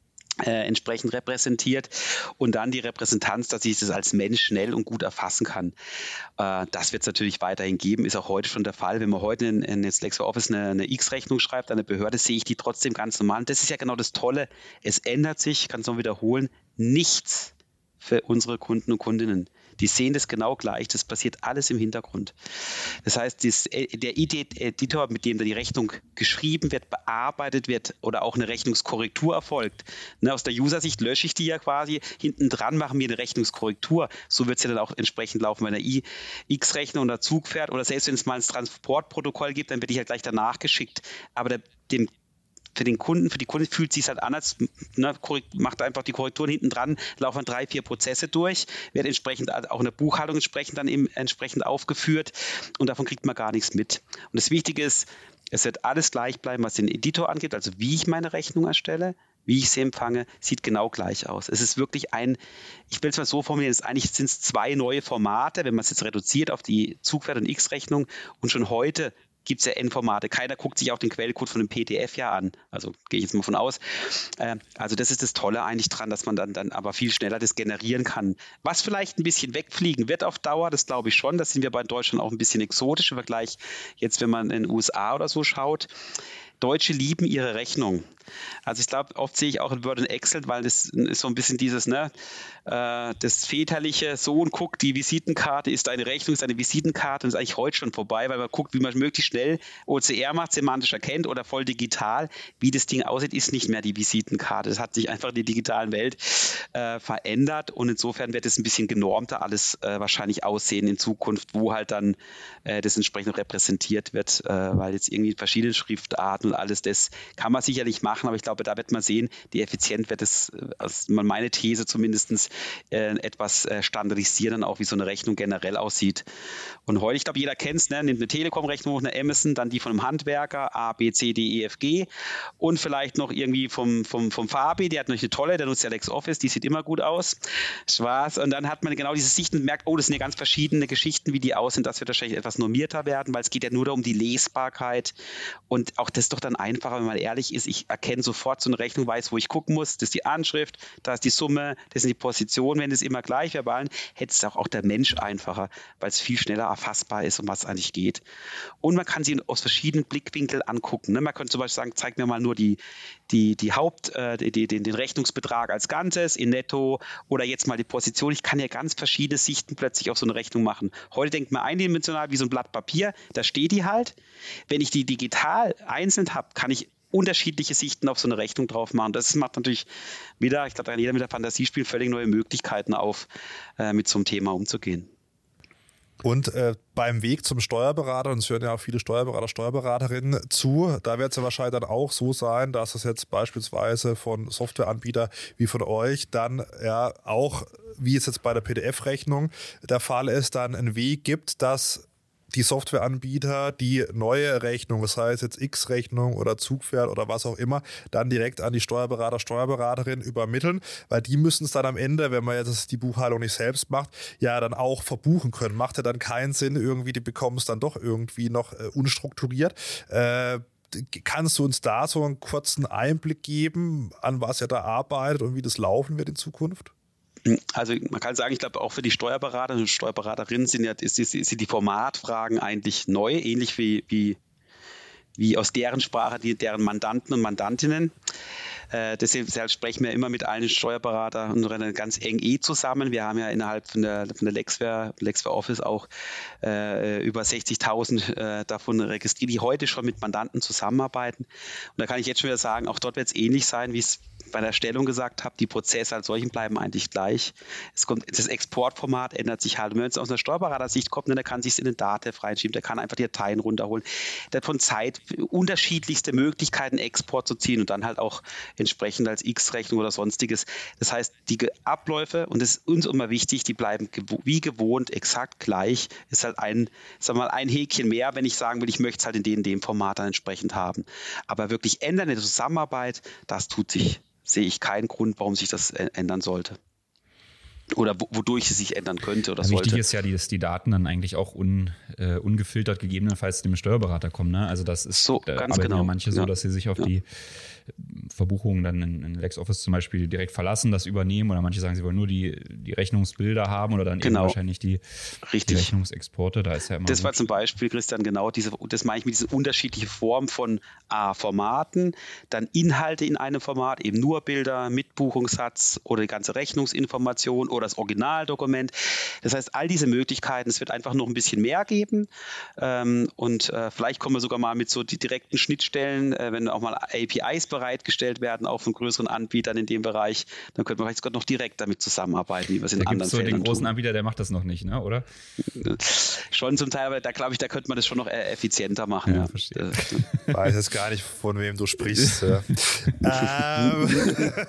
Äh, entsprechend repräsentiert und dann die Repräsentanz, dass ich das als Mensch schnell und gut erfassen kann. Äh, das wird es natürlich weiterhin geben, ist auch heute schon der Fall. Wenn man heute in, in jetzt LexWare eine, eine X-Rechnung schreibt an eine Behörde, sehe ich die trotzdem ganz normal. Und das ist ja genau das Tolle. Es ändert sich, ich kann es noch wiederholen, nichts für unsere Kunden und Kundinnen. Die sehen das genau gleich, das passiert alles im Hintergrund. Das heißt, das, der Editor, mit dem da die Rechnung geschrieben wird, bearbeitet wird oder auch eine Rechnungskorrektur erfolgt. Ne, aus der User-Sicht lösche ich die ja quasi, hinten dran machen wir eine Rechnungskorrektur. So wird es ja dann auch entsprechend laufen, wenn eine X-Rechnung oder Zugpferd oder selbst wenn es mal ein Transportprotokoll gibt, dann werde ich ja gleich danach geschickt. Aber der, dem Für den Kunden, für die Kunden fühlt es sich halt an, als ne, macht einfach die Korrekturen hinten dran, laufen drei, vier Prozesse durch, wird entsprechend auch in der Buchhaltung entsprechend dann eben entsprechend aufgeführt und davon kriegt man gar nichts mit. Und das Wichtige ist, es wird alles gleich bleiben, was den Editor angeht, also wie ich meine Rechnung erstelle, wie ich sie empfange, sieht genau gleich aus. Es ist wirklich ein, ich will es mal so formulieren, es eigentlich sind es zwei neue Formate, wenn man es jetzt reduziert auf die Zugpferd- und X-Rechnung und schon heute gibt es ja N-Formate. Keiner guckt sich auch den Quellcode von dem P D F ja an. Also gehe ich jetzt mal von aus. Äh, also das ist das Tolle eigentlich dran, dass man dann, dann aber viel schneller das generieren kann. Was vielleicht ein bisschen wegfliegen wird auf Dauer, das glaube ich schon. Das sind wir bei Deutschland auch ein bisschen exotisch im Vergleich jetzt, wenn man in den U S A oder so schaut. Deutsche lieben ihre Rechnung. Also ich glaube, oft sehe ich auch in Word und Excel, weil das ist so ein bisschen dieses, ne, äh, das väterliche Sohn guckt, die Visitenkarte ist eine Rechnung, ist eine Visitenkarte und ist eigentlich heute schon vorbei, weil man guckt, wie man möglichst schnell O C R macht, semantisch erkennt oder voll digital. Wie das Ding aussieht, ist nicht mehr die Visitenkarte. Das hat sich einfach in der digitalen Welt äh, verändert und insofern wird es ein bisschen genormter alles äh, wahrscheinlich aussehen in Zukunft, wo halt dann äh, das entsprechend repräsentiert wird, äh, weil jetzt irgendwie verschiedene Schriftarten und alles das kann man sicherlich machen, aber ich glaube, da wird man sehen, wie effizient wird es, also meine These zumindest, äh, etwas äh, standardisieren, auch wie so eine Rechnung generell aussieht. Und heute, ich glaube, jeder kennt es, ne? Nimmt eine Telekom-Rechnung, eine Amazon, dann die von einem Handwerker, A, B, C, D, E, F, G und vielleicht noch irgendwie vom, vom, vom Fabi, der hat noch eine tolle, der nutzt ja LexOffice, die sieht immer gut aus, schwarz und dann hat man genau diese Sicht und merkt, oh, das sind ja ganz verschiedene Geschichten, wie die aussehen, das wird wahrscheinlich etwas normierter werden, weil es geht ja nur um die Lesbarkeit und auch das ist doch dann einfacher, wenn man ehrlich ist, ich erkenne sofort so eine Rechnung, weiß, wo ich gucken muss, das ist die Anschrift, da ist die Summe, das sind die Positionen, wenn es immer gleich wäre, hätte es auch, auch der Mensch einfacher, weil es viel schneller erfassbar ist, um was es eigentlich geht. Und man kann sie aus verschiedenen Blickwinkeln angucken. Ne? Man könnte zum Beispiel sagen, zeig mir mal nur die, die, die Haupt, äh, die, den, den Rechnungsbetrag als Ganzes in Netto oder jetzt mal die Position. Ich kann ja ganz verschiedene Sichten plötzlich auf so eine Rechnung machen. Heute denkt man eindimensional wie so ein Blatt Papier, da steht die halt. Wenn ich die digital einzeln habe, kann ich unterschiedliche Sichten auf so eine Rechnung drauf machen. Das macht natürlich wieder, ich glaube, da kann jeder mit der Fantasie spielen, völlig neue Möglichkeiten auf, äh, mit so einem Thema umzugehen. Und äh, beim Weg zum Steuerberater, und es hören ja auch viele Steuerberater, Steuerberaterinnen zu, da wird es ja wahrscheinlich dann auch so sein, dass es jetzt beispielsweise von Softwareanbietern wie von euch dann ja auch, wie es jetzt bei der P D F-Rechnung der Fall ist, dann einen Weg gibt, dass die Softwareanbieter die neue Rechnung, das heißt jetzt X-Rechnung oder Zugpferd oder was auch immer, dann direkt an die Steuerberater, Steuerberaterin übermitteln, weil die müssen es dann am Ende, wenn man jetzt die Buchhaltung nicht selbst macht, ja dann auch verbuchen können. Macht ja dann keinen Sinn, irgendwie, die bekommen es dann doch irgendwie noch äh, unstrukturiert. Äh, kannst du uns da so einen kurzen Einblick geben, an was ihr da arbeitet und wie das laufen wird in Zukunft? Also man kann sagen, ich glaube auch für die Steuerberater und Steuerberaterinnen sind ja ist, ist, sind die Formatfragen eigentlich neu, ähnlich wie, wie, wie aus deren Sprache die, deren Mandanten und Mandantinnen. Äh, deshalb sprechen wir immer mit allen Steuerberatern und ganz eng eh zusammen. Wir haben ja innerhalb von der, von der Lexware, Lexware Office auch äh, über sechzigtausend äh, davon registriert, die heute schon mit Mandanten zusammenarbeiten. Und da kann ich jetzt schon wieder sagen, auch dort wird es ähnlich sein, wie es bei der Stellung gesagt habe, die Prozesse als solchen bleiben eigentlich gleich. Es kommt, das Exportformat ändert sich halt. Und wenn es aus einer Steuerberatersicht kommt, der kann sich es in den Datev reinschieben, der kann einfach die Dateien runterholen. Der hat von Zeit unterschiedlichste Möglichkeiten, Export zu ziehen und dann halt auch entsprechend als X-Rechnung oder sonstiges. Das heißt, die Abläufe, und das ist uns immer wichtig, die bleiben wie gewohnt exakt gleich. Ist halt ein, sag mal, ein Häkchen mehr, wenn ich sagen will, ich möchte es halt in dem, dem Format dann entsprechend haben. Aber wirklich ändern in der Zusammenarbeit, das tut sich. Sehe ich keinen Grund, warum sich das ändern sollte. Oder wodurch es sich ändern könnte oder ja, sollte. Wichtig ist ja, dass die Daten dann eigentlich auch un, äh, ungefiltert gegebenenfalls dem Steuerberater kommen. Ne? Also das ist, so, da ganz arbeiten genau. ja manche so, ja. dass sie sich auf ja. die Verbuchungen dann in, in LexOffice zum Beispiel direkt verlassen, das übernehmen, oder manche sagen, sie wollen nur die, die Rechnungsbilder haben oder dann genau. eben wahrscheinlich die, die Rechnungsexporte. Da ist ja immer das war gut. zum Beispiel, Christian, genau diese, das meine ich mit dieser unterschiedlichen Form von A, Formaten, dann Inhalte in einem Format, eben nur Bilder mit Buchungssatz oder die ganze Rechnungsinformation oder das Originaldokument. Das heißt, all diese Möglichkeiten, es wird einfach noch ein bisschen mehr geben ähm, und äh, vielleicht kommen wir sogar mal mit so die direkten Schnittstellen, äh, wenn auch mal A P Is bereitgestellt werden, auch von größeren Anbietern in dem Bereich, dann könnte man vielleicht sogar noch direkt damit zusammenarbeiten, wie wir es in da anderen gibt's so Feldern den großen tun. Anbieter, der macht das noch nicht, ne? Oder? Schon zum Teil, aber da glaube ich, da könnte man das schon noch effizienter machen. Ja, Ja, verstehe. Ich weiß jetzt gar nicht, von wem du sprichst. ähm,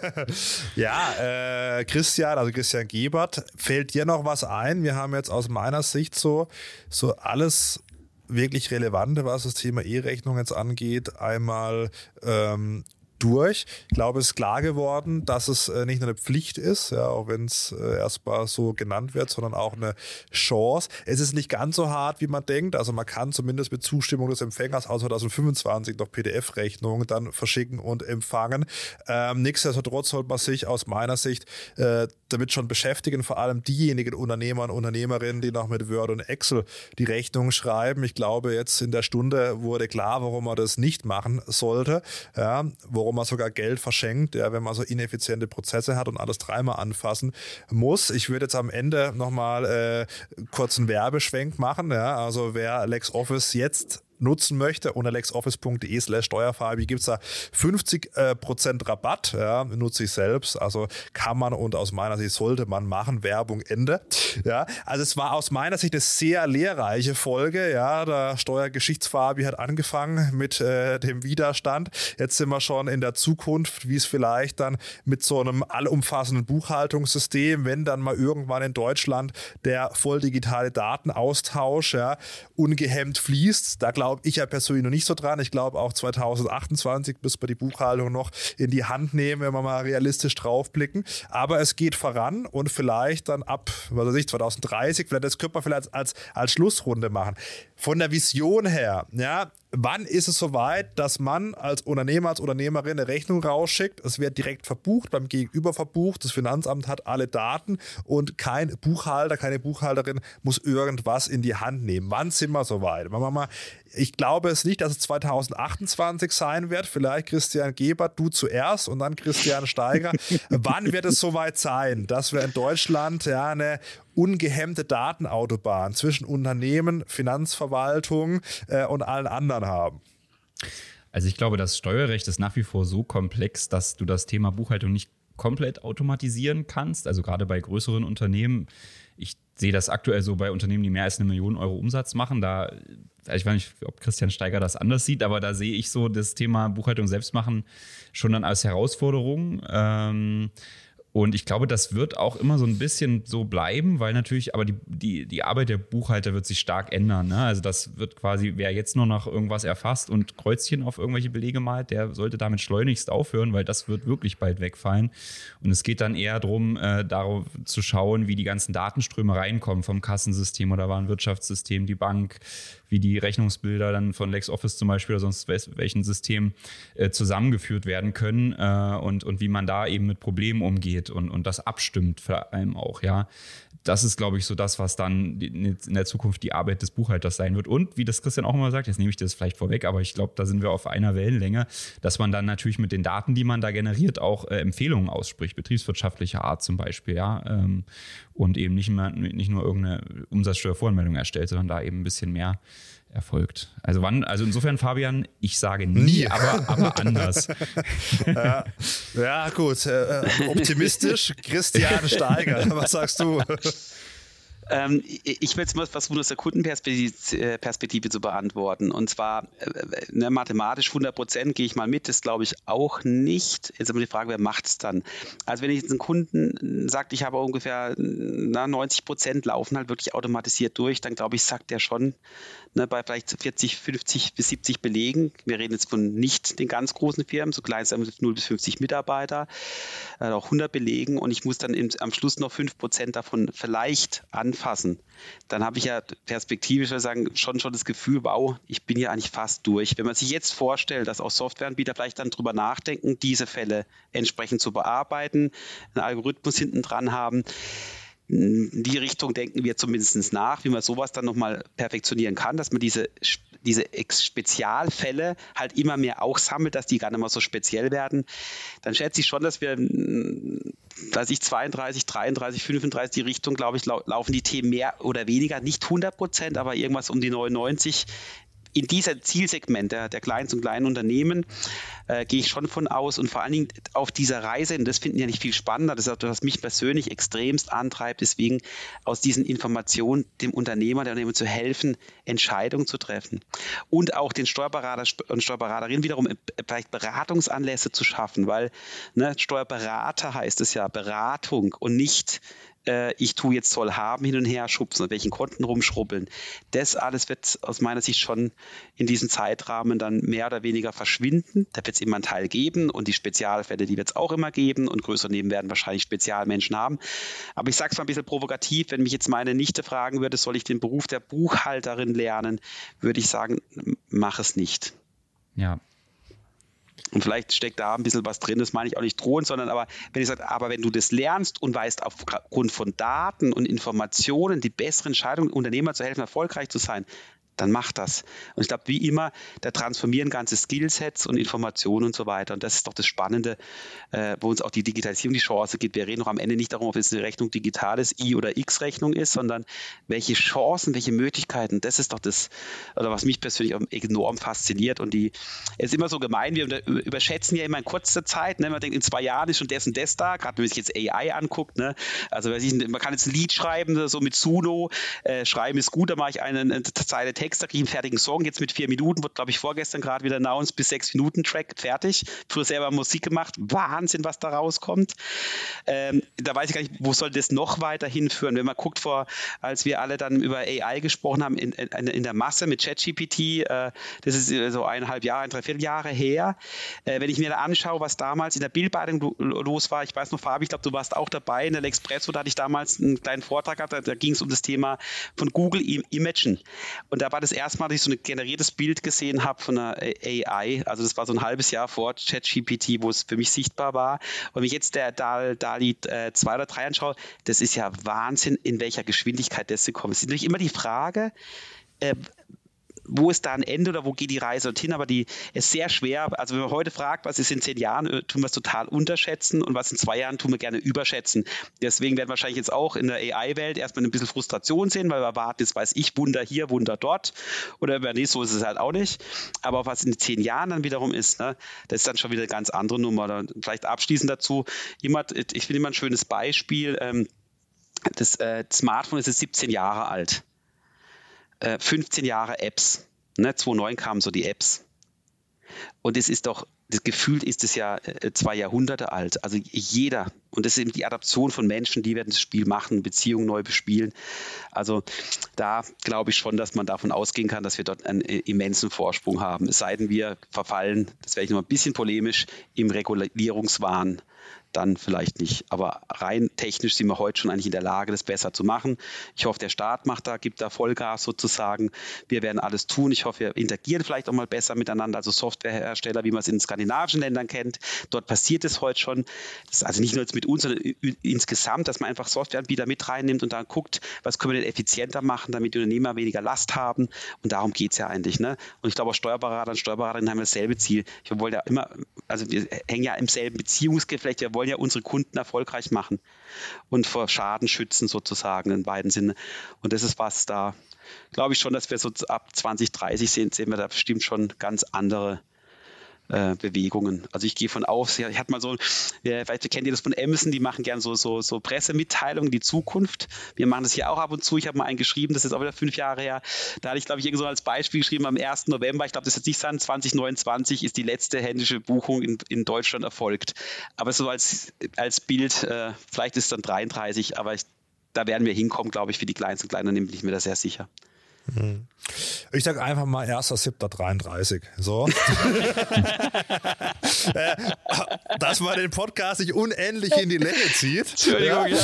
ja, äh, Christian, also Christian Gebert, fällt dir noch was ein? Wir haben jetzt aus meiner Sicht so, so alles wirklich Relevante, was das Thema E-Rechnung jetzt angeht, einmal ähm, durch. Ich glaube, es ist klar geworden, dass es äh, nicht nur eine Pflicht ist, ja, auch wenn es äh, erstmal so genannt wird, sondern auch eine Chance. Es ist nicht ganz so hart, wie man denkt. Also man kann zumindest mit Zustimmung des Empfängers aus zweitausendfünfundzwanzig noch P D F-Rechnungen dann verschicken und empfangen. Ähm, nichtsdestotrotz sollte man sich aus meiner Sicht äh, damit schon beschäftigen, vor allem diejenigen Unternehmer und Unternehmerinnen, die noch mit Word und Excel die Rechnungen schreiben. Ich glaube, jetzt in der Stunde wurde klar, warum man das nicht machen sollte, ja, warum man sogar Geld verschenkt, ja, wenn man so ineffiziente Prozesse hat und alles dreimal anfassen muss. Ich würde jetzt am Ende nochmal äh, kurz einen Werbeschwenk machen. Ja, also wer LexOffice jetzt nutzen möchte, unter lexoffice.de slash steuerfabi gibt es da fünfzig Prozent Rabatt, ja, nutze ich selbst, also kann man und aus meiner Sicht sollte man machen, Werbung Ende. Ja, also es war aus meiner Sicht eine sehr lehrreiche Folge, ja, der Steuergeschichtsfabi hat angefangen mit äh, dem Widerstand, jetzt sind wir schon in der Zukunft, wie es vielleicht dann mit so einem allumfassenden Buchhaltungssystem, wenn dann mal irgendwann in Deutschland der voll digitale Datenaustausch, ja, ungehemmt fließt, da glaube ich ja persönlich noch nicht so dran. Ich glaube auch zweitausendachtundzwanzig müssen wir die Buchhaltung noch in die Hand nehmen, wenn wir mal realistisch draufblicken. Aber es geht voran und vielleicht dann ab, was weiß ich, zweitausenddreißig, vielleicht das könnte man vielleicht als, als Schlussrunde machen. Von der Vision her, ja, wann ist es soweit, dass man als Unternehmer, als Unternehmerin eine Rechnung rausschickt? Es wird direkt verbucht, beim Gegenüber verbucht. Das Finanzamt hat alle Daten und kein Buchhalter, keine Buchhalterin muss irgendwas in die Hand nehmen. Wann sind wir soweit? Machen wir mal, ich glaube es nicht, dass es zweitausendachtundzwanzig sein wird. Vielleicht Christian Gebert, du zuerst und dann Christian Steiger. Wann wird es soweit sein, dass wir in Deutschland ja eine ungehemmte Datenautobahn zwischen Unternehmen, Finanzverwaltung äh, und allen anderen haben? Also ich glaube, das Steuerrecht ist nach wie vor so komplex, dass du das Thema Buchhaltung nicht komplett automatisieren kannst. Also gerade bei größeren Unternehmen. Ich sehe das aktuell so bei Unternehmen, die mehr als eine Million Euro Umsatz machen. Da, ich weiß nicht, ob Christian Steiger das anders sieht, aber da sehe ich so das Thema Buchhaltung selbst machen schon dann als Herausforderung. Ähm, Und ich glaube, das wird auch immer so ein bisschen so bleiben, weil natürlich, aber die, die, die Arbeit der Buchhalter wird sich stark ändern. Ne? Also das wird quasi, wer jetzt nur noch irgendwas erfasst und Kreuzchen auf irgendwelche Belege malt, der sollte damit schleunigst aufhören, weil das wird wirklich bald wegfallen. Und es geht dann eher darum, äh, darauf zu schauen, wie die ganzen Datenströme reinkommen vom Kassensystem oder Warenwirtschaftssystem, die Bank, wie die Rechnungsbilder dann von LexOffice zum Beispiel oder sonst welchen Systemen äh, zusammengeführt werden können äh, und, und wie man da eben mit Problemen umgeht und, und das abstimmt vor allem auch, ja. Das ist, glaube ich, so das, was dann in der Zukunft die Arbeit des Buchhalters sein wird. Und wie das Christian auch immer sagt, jetzt nehme ich das vielleicht vorweg, aber ich glaube, da sind wir auf einer Wellenlänge, dass man dann natürlich mit den Daten, die man da generiert, auch äh, Empfehlungen ausspricht, betriebswirtschaftlicher Art zum Beispiel, ja. Ähm, und eben nicht, mehr, nicht nur irgendeine Umsatzsteuervoranmeldung erstellt, sondern da eben ein bisschen mehr erfolgt. Also wann, also insofern, Fabian, ich sage nie, nie. Aber, aber anders. Ja, ja gut. Äh, optimistisch, Christian Steiger. Was sagst du? Ähm, ich will jetzt mal versuchen, aus der Kundenperspektive zu beantworten. Und zwar äh, ne, mathematisch hundert Prozent gehe ich mal mit, das glaube ich auch nicht. Jetzt aber die Frage, wer macht es dann? Also wenn ich jetzt einen Kunden sagt, ich habe ungefähr na, neunzig Prozent laufen halt wirklich automatisiert durch, dann glaube ich, sagt der schon, ne, bei vielleicht vierzig, fünfzig bis siebzig Belegen, wir reden jetzt von nicht den ganz großen Firmen, so klein sind null bis fünfzig Mitarbeiter, äh, auch hundert Belegen und ich muss dann im, am Schluss noch fünf Prozent davon vielleicht anfangen. Fassen, dann habe ich ja perspektivisch sagen, schon schon das Gefühl, wow, ich bin hier eigentlich fast durch. Wenn man sich jetzt vorstellt, dass auch Softwareanbieter vielleicht dann drüber nachdenken, diese Fälle entsprechend zu bearbeiten, einen Algorithmus hinten dran haben, in die Richtung denken wir zumindest nach, wie man sowas dann nochmal perfektionieren kann, dass man diese, diese Spezialfälle halt immer mehr auch sammelt, dass die gar nicht mehr so speziell werden. Dann schätze ich schon, dass wir, weiß ich, zweiunddreißig, dreiunddreißig, fünfunddreißig, die Richtung, glaube ich, laufen die Themen mehr oder weniger, nicht hundert Prozent, aber irgendwas um die neunundneunzig. In dieser Zielsegment der, der kleinen und kleinen Unternehmen äh, gehe ich schon von aus und vor allen Dingen auf dieser Reise, und das finden ja nicht viel spannender, das ist auch, was mich persönlich extremst antreibt, deswegen aus diesen Informationen dem Unternehmer, der Unternehmer zu helfen, Entscheidungen zu treffen und auch den Steuerberater und Steuerberaterinnen wiederum vielleicht Beratungsanlässe zu schaffen, weil ne, Steuerberater heißt es ja Beratung und nicht ich tue jetzt Zoll haben, hin und her schubsen, und welchen Konten rumschrubbeln. Das alles wird aus meiner Sicht schon in diesem Zeitrahmen dann mehr oder weniger verschwinden. Da wird es immer einen Teil geben und die Spezialfälle, die wird es auch immer geben und größere Unternehmen werden wahrscheinlich Spezialmenschen haben. Aber ich sage es mal ein bisschen provokativ, wenn mich jetzt meine Nichte fragen würde, soll ich den Beruf der Buchhalterin lernen, würde ich sagen, mach es nicht. Ja. Und vielleicht steckt da ein bisschen was drin, das meine ich auch nicht drohend, sondern aber wenn ich sage, aber wenn du das lernst und weißt aufgrund von Daten und Informationen die bessere Entscheidung, Unternehmer zu helfen, erfolgreich zu sein, dann mach das. Und ich glaube, wie immer, da transformieren ganze Skillsets und Informationen und so weiter. Und das ist doch das Spannende, äh, wo uns auch die Digitalisierung die Chance gibt. Wir reden doch am Ende nicht darum, ob es eine Rechnung digital ist, I- oder X-Rechnung ist, sondern welche Chancen, welche Möglichkeiten. Das ist doch das, oder was mich persönlich auch enorm fasziniert. Und die, es ist immer so gemein, wir überschätzen ja immer in kurzer Zeit. Ne? Man denkt, in zwei Jahren ist schon das und das da, gerade wenn man sich jetzt A I anguckt. Ne? Also man kann jetzt ein Lied schreiben, so mit Suno, äh, schreiben ist gut, da mache ich eine, eine Zeile Text, da kriege ich einen fertigen Song, jetzt mit vier Minuten, wurde glaube ich vorgestern gerade wieder announced, bis sechs Minuten Track fertig, früher selber Musik gemacht, Wahnsinn, was da rauskommt. Ähm, da weiß ich gar nicht, wo soll das noch weiter hinführen, wenn man guckt, vor, als wir alle dann über A I gesprochen haben, in, in, in der Masse mit ChatGPT, äh, das ist so eineinhalb Jahre, ein Dreiviertel Jahre her, äh, wenn ich mir da anschaue, was damals in der Bildzeitung los war, ich weiß noch, Fabi, ich glaube, du warst auch dabei, in der L'Expresso, da hatte ich damals einen kleinen Vortrag gehabt, da, da ging es um das Thema von Google Imagen, und da war das erste Mal, dass ich so ein generiertes Bild gesehen habe von einer A I. Also das war so ein halbes Jahr vor ChatGPT, wo es für mich sichtbar war. Und wenn ich jetzt der DALL-E zwei oder drei anschaue, das ist ja Wahnsinn, in welcher Geschwindigkeit das gekommen ist. Es ist natürlich immer die Frage, äh, wo ist da ein Ende oder wo geht die Reise dorthin, aber die ist sehr schwer. Also wenn man heute fragt, was ist in zehn Jahren, tun wir es total unterschätzen, und was in zwei Jahren tun wir gerne überschätzen. Deswegen werden wir wahrscheinlich jetzt auch in der A I-Welt erstmal ein bisschen Frustration sehen, weil wir erwarten, jetzt weiß ich, Wunder hier, Wunder dort, oder nee, so ist es halt auch nicht. Aber was in zehn Jahren dann wiederum ist, ne, das ist dann schon wieder eine ganz andere Nummer. Oder vielleicht abschließend dazu, jemand, ich finde immer ein schönes Beispiel, ähm, das äh, Smartphone ist jetzt siebzehn Jahre alt. fünfzehn Jahre Apps. Ne, zweitausendneun kamen so die Apps. Und es ist doch, das Gefühl ist es ja zwei Jahrhunderte alt. Also jeder, und das ist eben die Adaption von Menschen, die werden das Spiel machen, Beziehungen neu bespielen. Also da glaube ich schon, dass man davon ausgehen kann, dass wir dort einen immensen Vorsprung haben. Es sei denn, wir verfallen, das wäre ich noch ein bisschen polemisch, im Regulierungswahn dann vielleicht nicht. Aber rein technisch sind wir heute schon eigentlich in der Lage, das besser zu machen. Ich hoffe, der Staat macht da, gibt da Vollgas sozusagen. Wir werden alles tun. Ich hoffe, wir interagieren vielleicht auch mal besser miteinander, also Softwarehersteller, wie man es in skandinavischen Ländern kennt. Dort passiert es heute schon. Das ist also nicht nur jetzt mit uns, sondern insgesamt, dass man einfach Softwareanbieter mit reinnimmt und dann guckt, was können wir denn effizienter machen, damit die Unternehmer weniger Last haben. Und darum geht es ja eigentlich. Ne? Und ich glaube, auch Steuerberater und Steuerberaterinnen haben dasselbe Ziel. Wir wollen ja immer, also wir hängen ja im selben Beziehungsgeflecht, wir wollen ja unsere Kunden erfolgreich machen und vor Schaden schützen sozusagen in beiden Sinne. Und das ist was, da glaube ich schon, dass wir so ab zwanzig dreißig sehen, sehen wir da bestimmt schon ganz andere äh, Bewegungen. Also ich gehe von aus, ich hatte mal so, vielleicht kennt ihr das von Amazon, die machen gerne so, so, so Pressemitteilungen, die Zukunft. Wir machen das hier auch ab und zu. Ich habe mal einen geschrieben, das ist auch wieder fünf Jahre her. Da hatte ich, glaube ich, irgendwo so als Beispiel geschrieben, am ersten November, ich glaube, das ist jetzt nicht sein, zwanzig neunundzwanzig ist die letzte händische Buchung in, in Deutschland erfolgt. Aber so als, als Bild, äh, vielleicht ist es dann dreiunddreißig, aber ich, da werden wir hinkommen, glaube ich, für die kleinsten und kleinen Unternehmen, bin ich mir da sehr sicher. Ich sage einfach mal erster siebter dreiunddreißig. So. Dass man den Podcast nicht unendlich in die Länge zieht. Entschuldigung. Ja.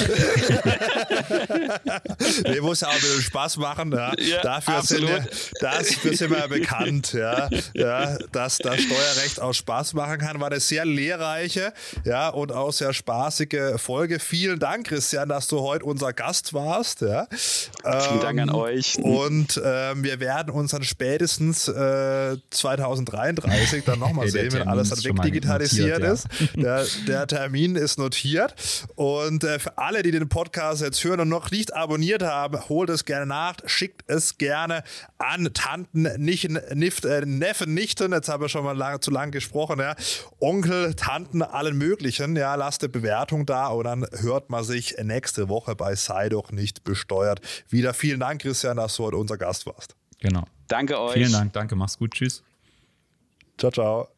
Der muss ja auch ein bisschen Spaß machen. Ja. Ja, dafür, sind wir, dafür sind wir bekannt, ja. Ja, dass das Steuerrecht auch Spaß machen kann. War eine sehr lehrreiche, ja, und auch sehr spaßige Folge. Vielen Dank, Christian, dass du heute unser Gast warst. Ja. Vielen ähm, Dank an euch. Und äh, wir werden uns dann spätestens äh, zwanzig dreiunddreißig dann nochmal sehen, wenn alles dann wegdigitalisiert ist. Ja. Der, der Termin ist notiert. Und äh, für alle, die den Podcast jetzt hören und noch nicht abonniert haben, holt es gerne nach, schickt es gerne an Tanten, Nichten, Nift, äh, Neffen, Nichten, jetzt haben wir schon mal lang, zu lang gesprochen, ja. Onkel, Tanten, allen möglichen, ja, lasst eine Bewertung da und dann hört man sich nächste Woche bei Sei doch nicht besteuert wieder. Vielen Dank, Christian, dass du heute unser Gast warst. Genau. Danke euch. Vielen Dank, danke, mach's gut, tschüss. Ciao, ciao.